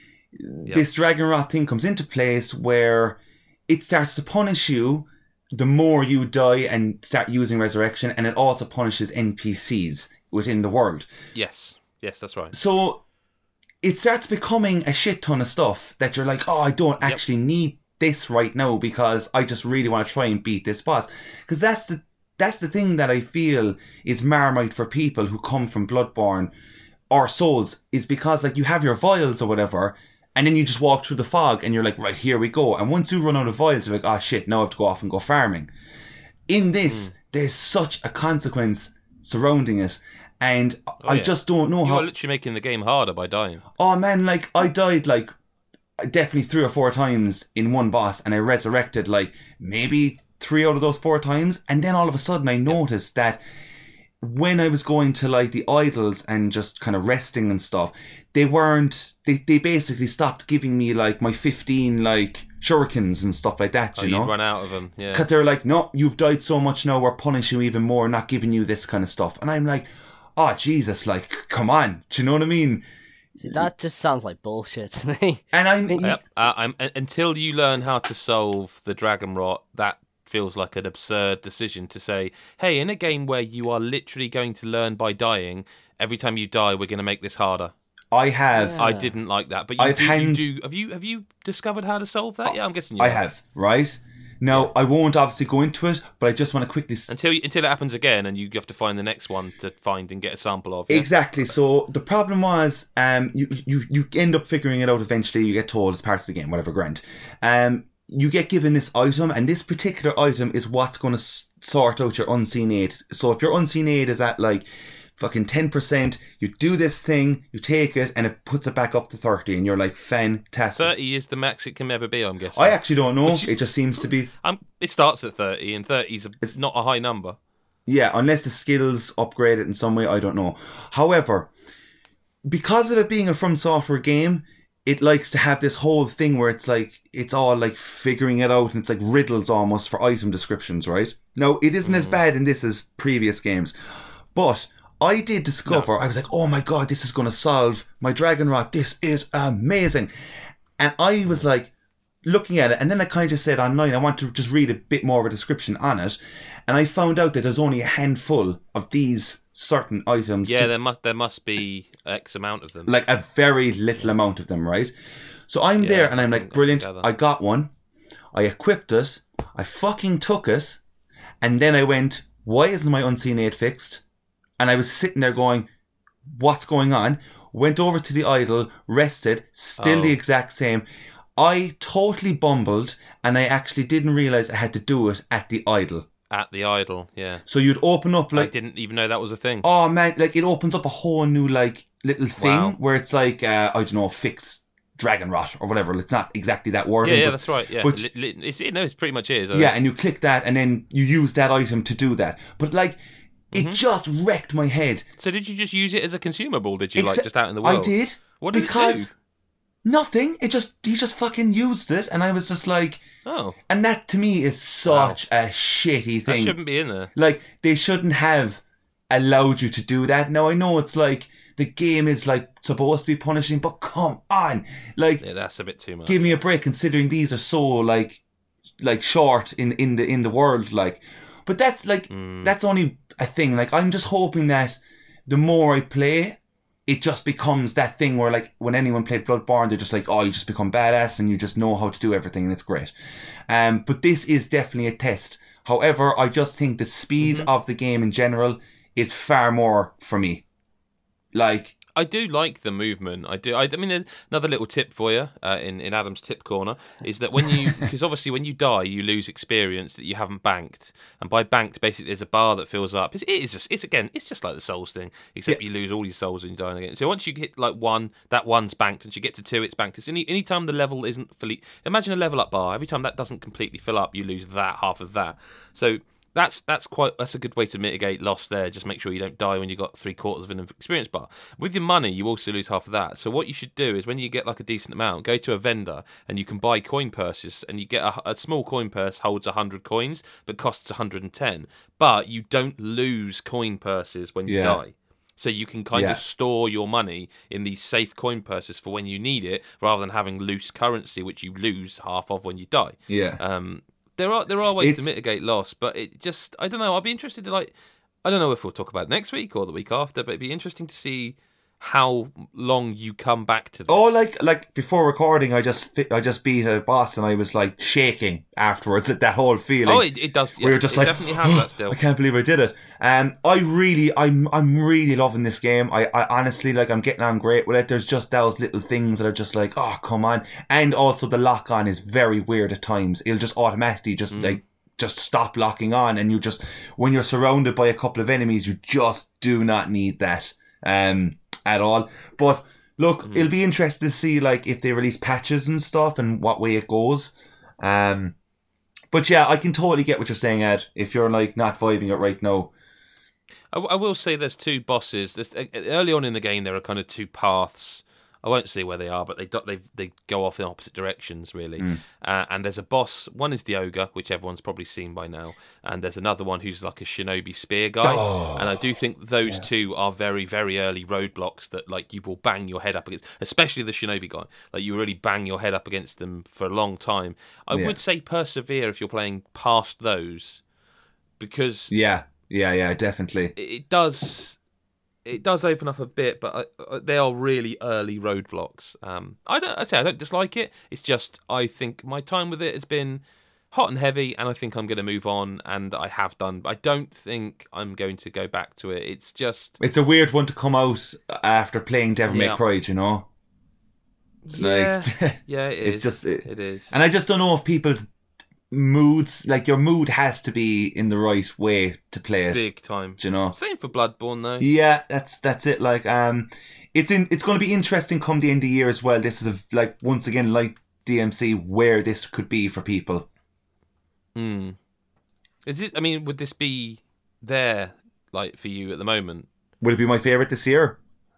this Dragon Rot thing comes into place where it starts to punish you the more you die and start using resurrection, and it also punishes NPCs within the world. Yes, that's right. So it starts becoming a shit ton of stuff that you're like, oh, I don't actually need this right now because I just really want to try and beat this boss. Because that's the thing that I feel is Marmite for people who come from Bloodborne or Souls, is because, like, you have your vials or whatever, and then you just walk through the fog and you're like, right, here we go. And once you run out of vials, you're like, oh shit, now I have to go off and go farming. In this, there's such a consequence surrounding it. And I just don't know how... You're literally making the game harder by dying. Oh man, like, I died like definitely 3 or 4 times in one boss, and I resurrected like maybe 3 out of those 4 times. And then all of a sudden I noticed that when I was going to like the idols and just kind of resting and stuff, they basically stopped giving me like my 15 like shurikens and stuff like that, you know? You'd run out of them, yeah. Because they're like, no, you've died so much now, we're punishing you even more, not giving you this kind of stuff. And I'm like, oh Jesus, like, come on, do you know what I mean? See, that just sounds like bullshit to me. And I'm until you learn how to solve the Dragon Rot, that feels like an absurd decision to say, hey, in a game where you are literally going to learn by dying, every time you die, we're going to make this harder. I have. I didn't like that, but you do. Have you discovered how to solve that? Yeah, I'm guessing you have, right? Now, I won't obviously go into it, but I just want to quickly... Until it happens again, and you have to find the next one to find and get a sample of. Yeah? Exactly. So the problem was, you end up figuring it out eventually. You get told it's part of the game, whatever, grand. You get given this item, and this particular item is what's going to sort out your Unseen Aid. So if your Unseen Aid is at like fucking 10%, you do this thing, you take it, and it puts it back up to 30, and you're like, fantastic. 30 is the max it can ever be, I'm guessing. I actually don't know. It just seems to be... It starts at 30, and 30 is not a high number. Yeah, unless the skills upgrade it in some way, I don't know. However, because of it being a From Software game, it likes to have this whole thing where it's like, it's all like figuring it out, and it's like riddles almost for item descriptions, right? Now, it isn't as bad in this as previous games, but I did discover, I was like, oh my god, this is going to solve my Dragon Rot. This is amazing. And I was like, looking at it, and then I kind of just said online, I want to just read a bit more of a description on it. And I found out that there's only a handful of these certain items. Yeah, there must be X amount of them. Like a very little amount of them, right? So I'm there, and I'm like, brilliant, I got one. I equipped it. I fucking took it. And then I went, why isn't my Unseen Aid fixed? And I was sitting there going, what's going on? Went over to the idol, rested, still the exact same. I totally bumbled, and I actually didn't realise I had to do it at the idol. At the idol, yeah. So you'd open up like... I didn't even know that was a thing. Oh man, like it opens up a whole new like little thing where it's like, I don't know, fix Dragon Rot or whatever. It's not exactly that word. Yeah, that's right. Yeah, but it's pretty much is. Yeah, and you click that, and then you use that item to do that. But like... It just wrecked my head. So did you just use it as a consumable? Did you just out in the world? I did. What did it do? Nothing. He just fucking used it, and I was just like, oh. And that to me is such a shitty thing. That shouldn't be in there. Like they shouldn't have allowed you to do that. Now I know it's like the game is like supposed to be punishing, but come on, like that's a bit too much. Give me a break, considering these are so like short in the world, like. But that's like that's only a thing. Like I'm just hoping that the more I play, it just becomes that thing where like when anyone played Bloodborne, they're just like, oh, you just become badass and you just know how to do everything, and it's great. But this is definitely a test. However, I just think the speed of the game in general is far more for me. Like I do like the movement. I do. I mean, there's another little tip for you in Adam's tip corner is that when you, because obviously when you die, you lose experience that you haven't banked, and by banked, basically there's a bar that fills up. It's just like the souls thing, except you lose all your souls and you die again. So once you hit like one, that one's banked, and you get to 2, it's banked. It's any time the level isn't fully. Imagine a level up bar. Every time that doesn't completely fill up, you lose that half of that. So That's a good way to mitigate loss there. Just make sure you don't die when you got 3/4 of an experience bar. With your money, you also lose half of that. So what you should do is when you get like a decent amount, go to a vendor and you can buy coin purses, and you get a small coin purse holds 100 coins but costs 110. But you don't lose coin purses when you die. So you can kind of store your money in these safe coin purses for when you need it, rather than having loose currency which you lose half of when you die. Yeah. There are ways to mitigate loss, but it just, I don't know. I'll be interested to I don't know if we'll talk about it next week or the week after, but it'd be interesting to see how long you come back to this. Oh, like before recording, I just beat a boss and I was like shaking afterwards at that whole feeling. Oh, it does. Yeah, we were just like, definitely has that still. I can't believe I did it. I'm really loving this game. I honestly, like, I'm getting on great with it. There's just those little things that are just like, oh, come on. And also the lock on is very weird at times. It'll just automatically just stop locking on, and you just, when you're surrounded by a couple of enemies, you just do not need that at all. But look, it'll be interesting to see like if they release patches and stuff and what way it goes. But yeah, I can totally get what you're saying, Ed, if you're like not vibing it right now. I will say there's two bosses. Early on in the game, there are kind of two paths. I won't say where they are, but they go off in opposite directions, really. And there's a boss. One is the ogre, which everyone's probably seen by now, and there's another one who's like a shinobi spear guy. And I do think those two are very, very early roadblocks that like you will bang your head up against, especially the shinobi guy. Like you really bang your head up against them for a long time. I would say persevere if you're playing past those, because yeah, definitely. It does open up a bit, but they are really early roadblocks. I don't dislike it. It's just I think my time with it has been hot and heavy, and I think I'm going to move on, and I have done. But I don't think I'm going to go back to it. It's a weird one to come out after playing Devil May Cry, you know. Yeah, yeah, it is. It is, and I just don't know if people's moods, like your mood has to be in the right way to play it, big time, do you know. Same for Bloodborne though. Yeah, that's it. Like it's going to be interesting come the end of the year as well. This is like once again like DMC, where this could be for people. Is this, I mean, would this be there like for you at the moment? Would it be my favorite this year?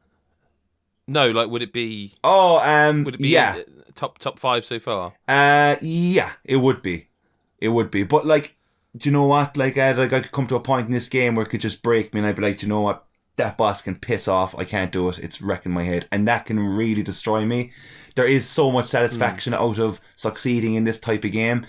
No, like would it be? Would it be top 5 so far? Yeah, it would be. It would be, but like, do you know what? Like, I could come to a point in this game where it could just break me, and I'd be like, do you know what? That boss can piss off. I can't do it. It's wrecking my head, and that can really destroy me. There is so much satisfaction out of succeeding in this type of game,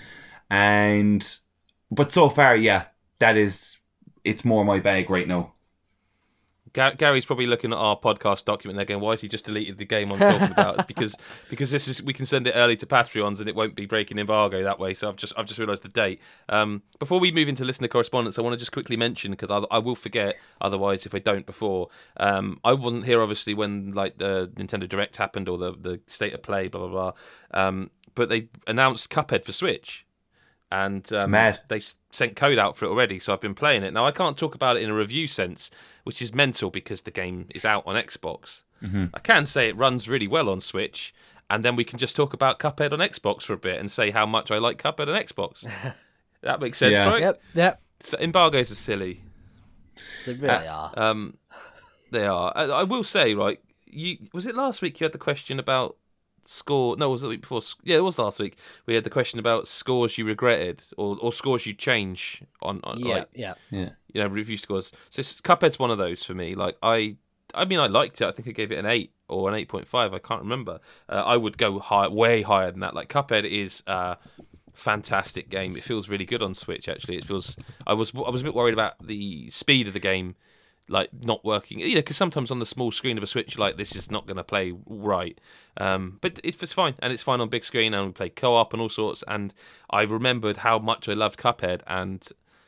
but so far, yeah, it's more my bag right now. Gary's probably looking at our podcast document. They're going, "Why has he just deleted the game I'm talking about?" It's because this is, we can send it early to Patreons and it won't be breaking embargo that way. So I've just realised the date. Before we move into listener correspondence, I want to just quickly mention, because I will forget otherwise if I don't before. I wasn't here obviously when like the Nintendo Direct happened or the State of Play, blah blah blah. But they announced Cuphead for Switch. And they've sent code out for it already, so I've been playing it. Now, I can't talk about it in a review sense, which is mental because the game is out on Xbox. I can say it runs really well on Switch, and then we can just talk about Cuphead on Xbox for a bit and say how much I like Cuphead on Xbox. That makes sense, right? Yep. So embargoes are silly. They really are. They are. I will say, right, was it last week you had the question about score? No, was it the week before? Yeah, it was last week. We had the question about scores you regretted or scores you change on yeah. You know, review scores. So Cuphead's one of those for me. Like I mean, I liked it. I think I gave it an 8 or an 8.5. I can't remember. I would go way higher than that. Like Cuphead is a fantastic game. It feels really good on Switch. Actually, it feels. I was a bit worried about the speed of the game, like not working, you know, because sometimes on the small screen of a Switch, like this is not going to play right. But it's fine, and it's fine on big screen, and we play co-op and all sorts. And I remembered how much I loved Cuphead, and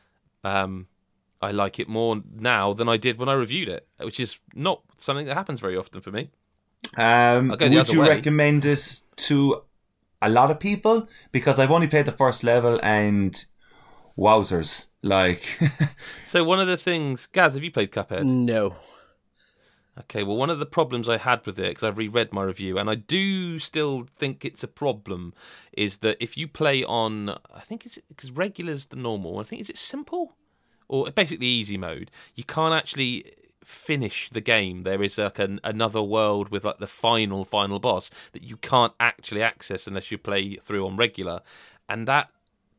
I like it more now than I did when I reviewed it, which is not something that happens very often for me. Would you recommend this to a lot of people? Because I've only played the first level, and wowzers. Like, so one of the things, Gaz, have you played Cuphead? No. Okay, well, one of the problems I had with it, because I've reread my review, and I do still think it's a problem, is that if you play on, I think it's because regular's the normal. I think is it simple? or basically easy mode, you can't actually finish the game. There is like another world with like the final boss that you can't actually access unless you play through on regular, and that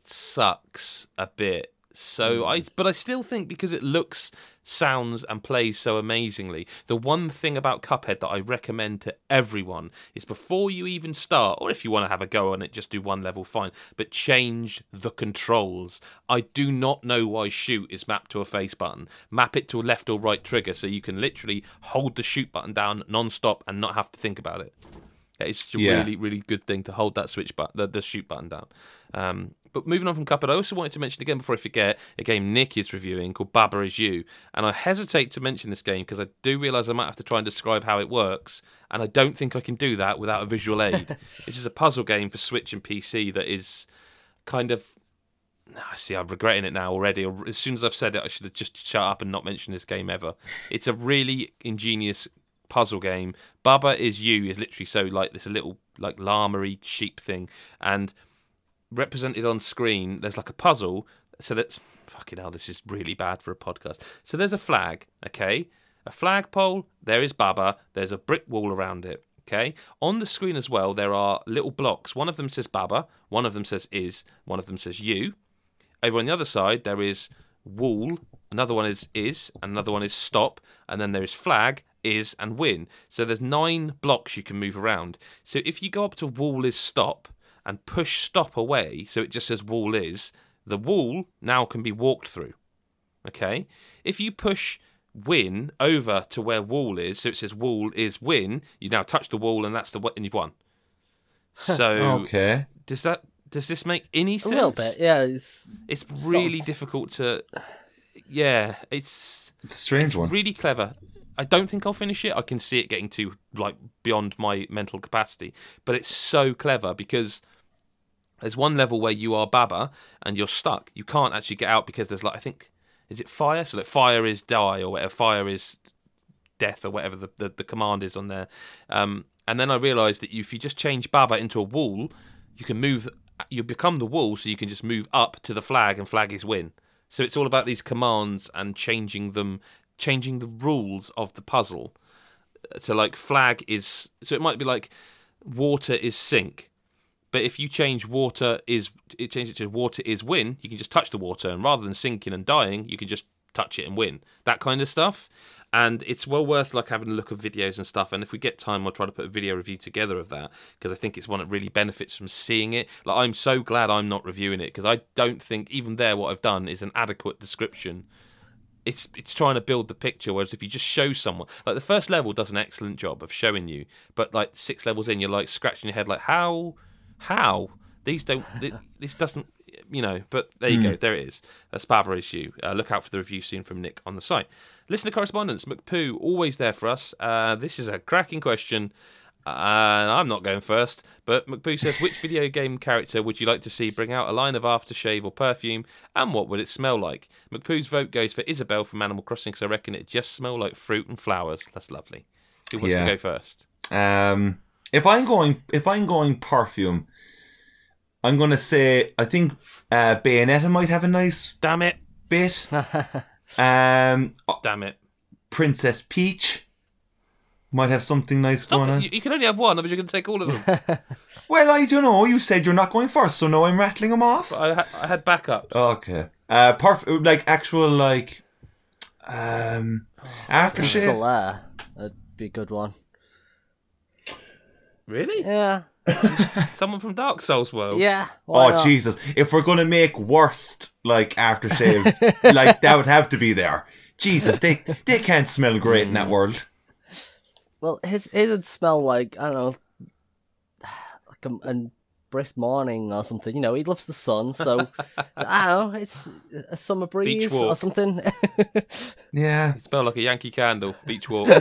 sucks a bit. So but I still think because it looks, sounds and plays so amazingly, the one thing about Cuphead that I recommend to everyone is before you even start, or if you want to have a go on it, just do one level, fine, but change the controls. I do not know why shoot is mapped to a face button. Map it to a left or right trigger so you can literally hold the shoot button down non-stop and not have to think about it. It's a really, really good thing to hold that switch button, the shoot button down. But moving on from Cuphead, I also wanted to mention again before I forget a game Nick is reviewing called Baba Is You. And I hesitate to mention this game because I do realise I might have to try and describe how it works. And I don't think I can do that without a visual aid. This is a puzzle game for Switch and PC that is kind of... See, I'm regretting it now already. As soon as I've said it, I should have just shut up and not mentioned this game ever. It's a really ingenious puzzle game. Baba Is You is literally so like this little like llama-y sheep thing. And... represented on screen, there's like a puzzle. So that's fucking hell. This is really bad for a podcast. So there's a flag, okay, a flagpole. There is Baba. There's a brick wall around it. Okay, on the screen as well, there are little blocks. One of them says Baba. One of them says is. One of them says you. Over on the other side, there is wall. Another one is. And another one is stop. And then there is flag, is, and win. So there's 9 blocks you can move around. So if you go up to wall is stop and push stop away, so it just says wall is, the wall now can be walked through. Okay? If you push win over to where wall is, so it says wall is win, you now touch the wall and that's and you've won. So Okay. Does this make any sense? A little bit, yeah. It's really difficult to... Yeah, it's a strange one. Really clever. I don't think I'll finish it. I can see it getting to like beyond my mental capacity. But it's so clever because there's one level where you are Baba and you're stuck. You can't actually get out because there's like, I think, is it fire? So like fire is die or whatever. Fire is death or whatever the command is on there. And then I realised that if you just change Baba into a wall, you can move, you become the wall so you can just move up to the flag and flag is win. So it's all about these commands and changing the rules of the puzzle. So like flag is, so it might be like water is sink, but if you change it changes it to water is win, you can just touch the water, and rather than sinking and dying, you can just touch it and win. That kind of stuff. And it's well worth like having a look at videos and stuff. And if we get time, I'll try to put a video review together of that because I think it's one that really benefits from seeing it. Like I'm so glad I'm not reviewing it because I don't think even there what I've done is an adequate description. It's trying to build the picture, whereas if you just show someone, like the first level does an excellent job of showing you, but like 6 levels in, you're like scratching your head, like how this doesn't, you know. But there you go, there it is. That's Baba Is You. Look out for the review soon from Nick on the site. Listener correspondence, McPoo, always there for us. This is a cracking question. And I'm not going first, but McPoo says, which video game character would you like to see bring out a line of aftershave or perfume, and what would it smell like? McPoo's vote goes for Isabelle from Animal Crossing, because I reckon it just smell like fruit and flowers. That's lovely. Who wants to go first? If I'm going perfume, I'm going to say I think Bayonetta might have a nice Damn it. bit. Damn it. Princess Peach might have something nice going on. You can only have one, otherwise you're going to take all of them. Well, I don't know. You said you're not going first, so now I'm rattling them off. But I had backups. Okay. Like actual like aftershave. Solaire. That'd be a good one. Really? Yeah. Someone from Dark Souls world? Yeah. Oh not? Jesus! If we're gonna make worst like aftershave, like that would have to be there. Jesus, they can't smell great in that world. Well, his would smell like, I don't know, like a brisk morning or something. You know, he loves the sun, so I don't know, it's a summer breeze or something. Yeah. It smells like a Yankee Candle, beach walk.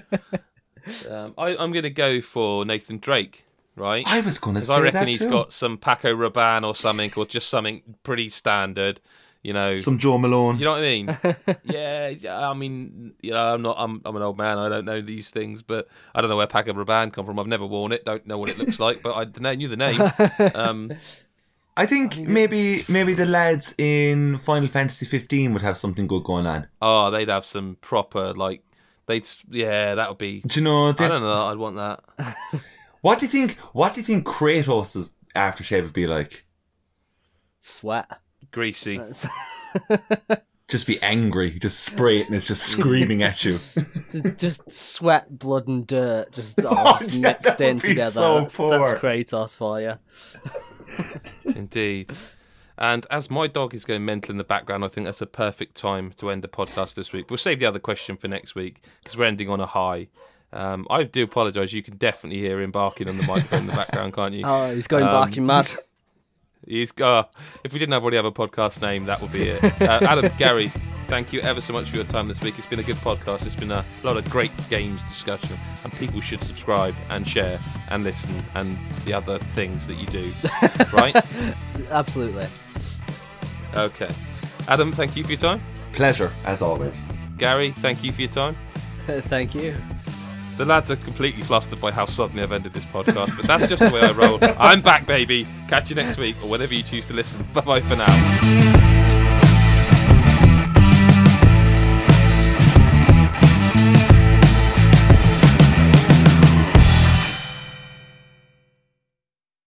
I'm going to go for Nathan Drake, right? I was going to say that I reckon he's too. got some Paco Rabanne or something, or just something pretty standard. You know, some Joe Malone. You know what I mean? Yeah. I mean, you know, I'm an old man. I don't know these things, but I don't know where Paco Rabanne come from. I've never worn it. Don't know what it looks like, but I knew the name. I think maybe the lads in Final Fantasy 15 would have something good going on. Oh, they'd have some proper that would be. Do you know? I don't know. I'd want that. What do you think Kratos' aftershave would be like? Sweat. Greasy. Just be angry, just spray it, and it's just screaming at you. Just sweat, blood, and dirt, just mixed in together. So that's poor. Kratos for you. Indeed. And as my dog is going mental in the background, I think that's a perfect time to end the podcast this week. We'll save the other question for next week because we're ending on a high. I do apologise. You can definitely hear him barking on the microphone in the background, can't you? Oh, he's going barking mad. If we didn't already have a podcast name, that would be it. Adam, Gary, thank you ever so much for your time this week. It's been a good podcast. It's been a lot of great games discussion, and people should subscribe and share and listen and the other things that you do, right? Absolutely. Okay. Adam, thank you for your time. Pleasure, as always. Gary, thank you for your time. Thank you. The lads are completely flustered by how suddenly I've ended this podcast, but that's just the way I roll. I'm back, baby. Catch you next week, or whenever you choose to listen. Bye-bye for now.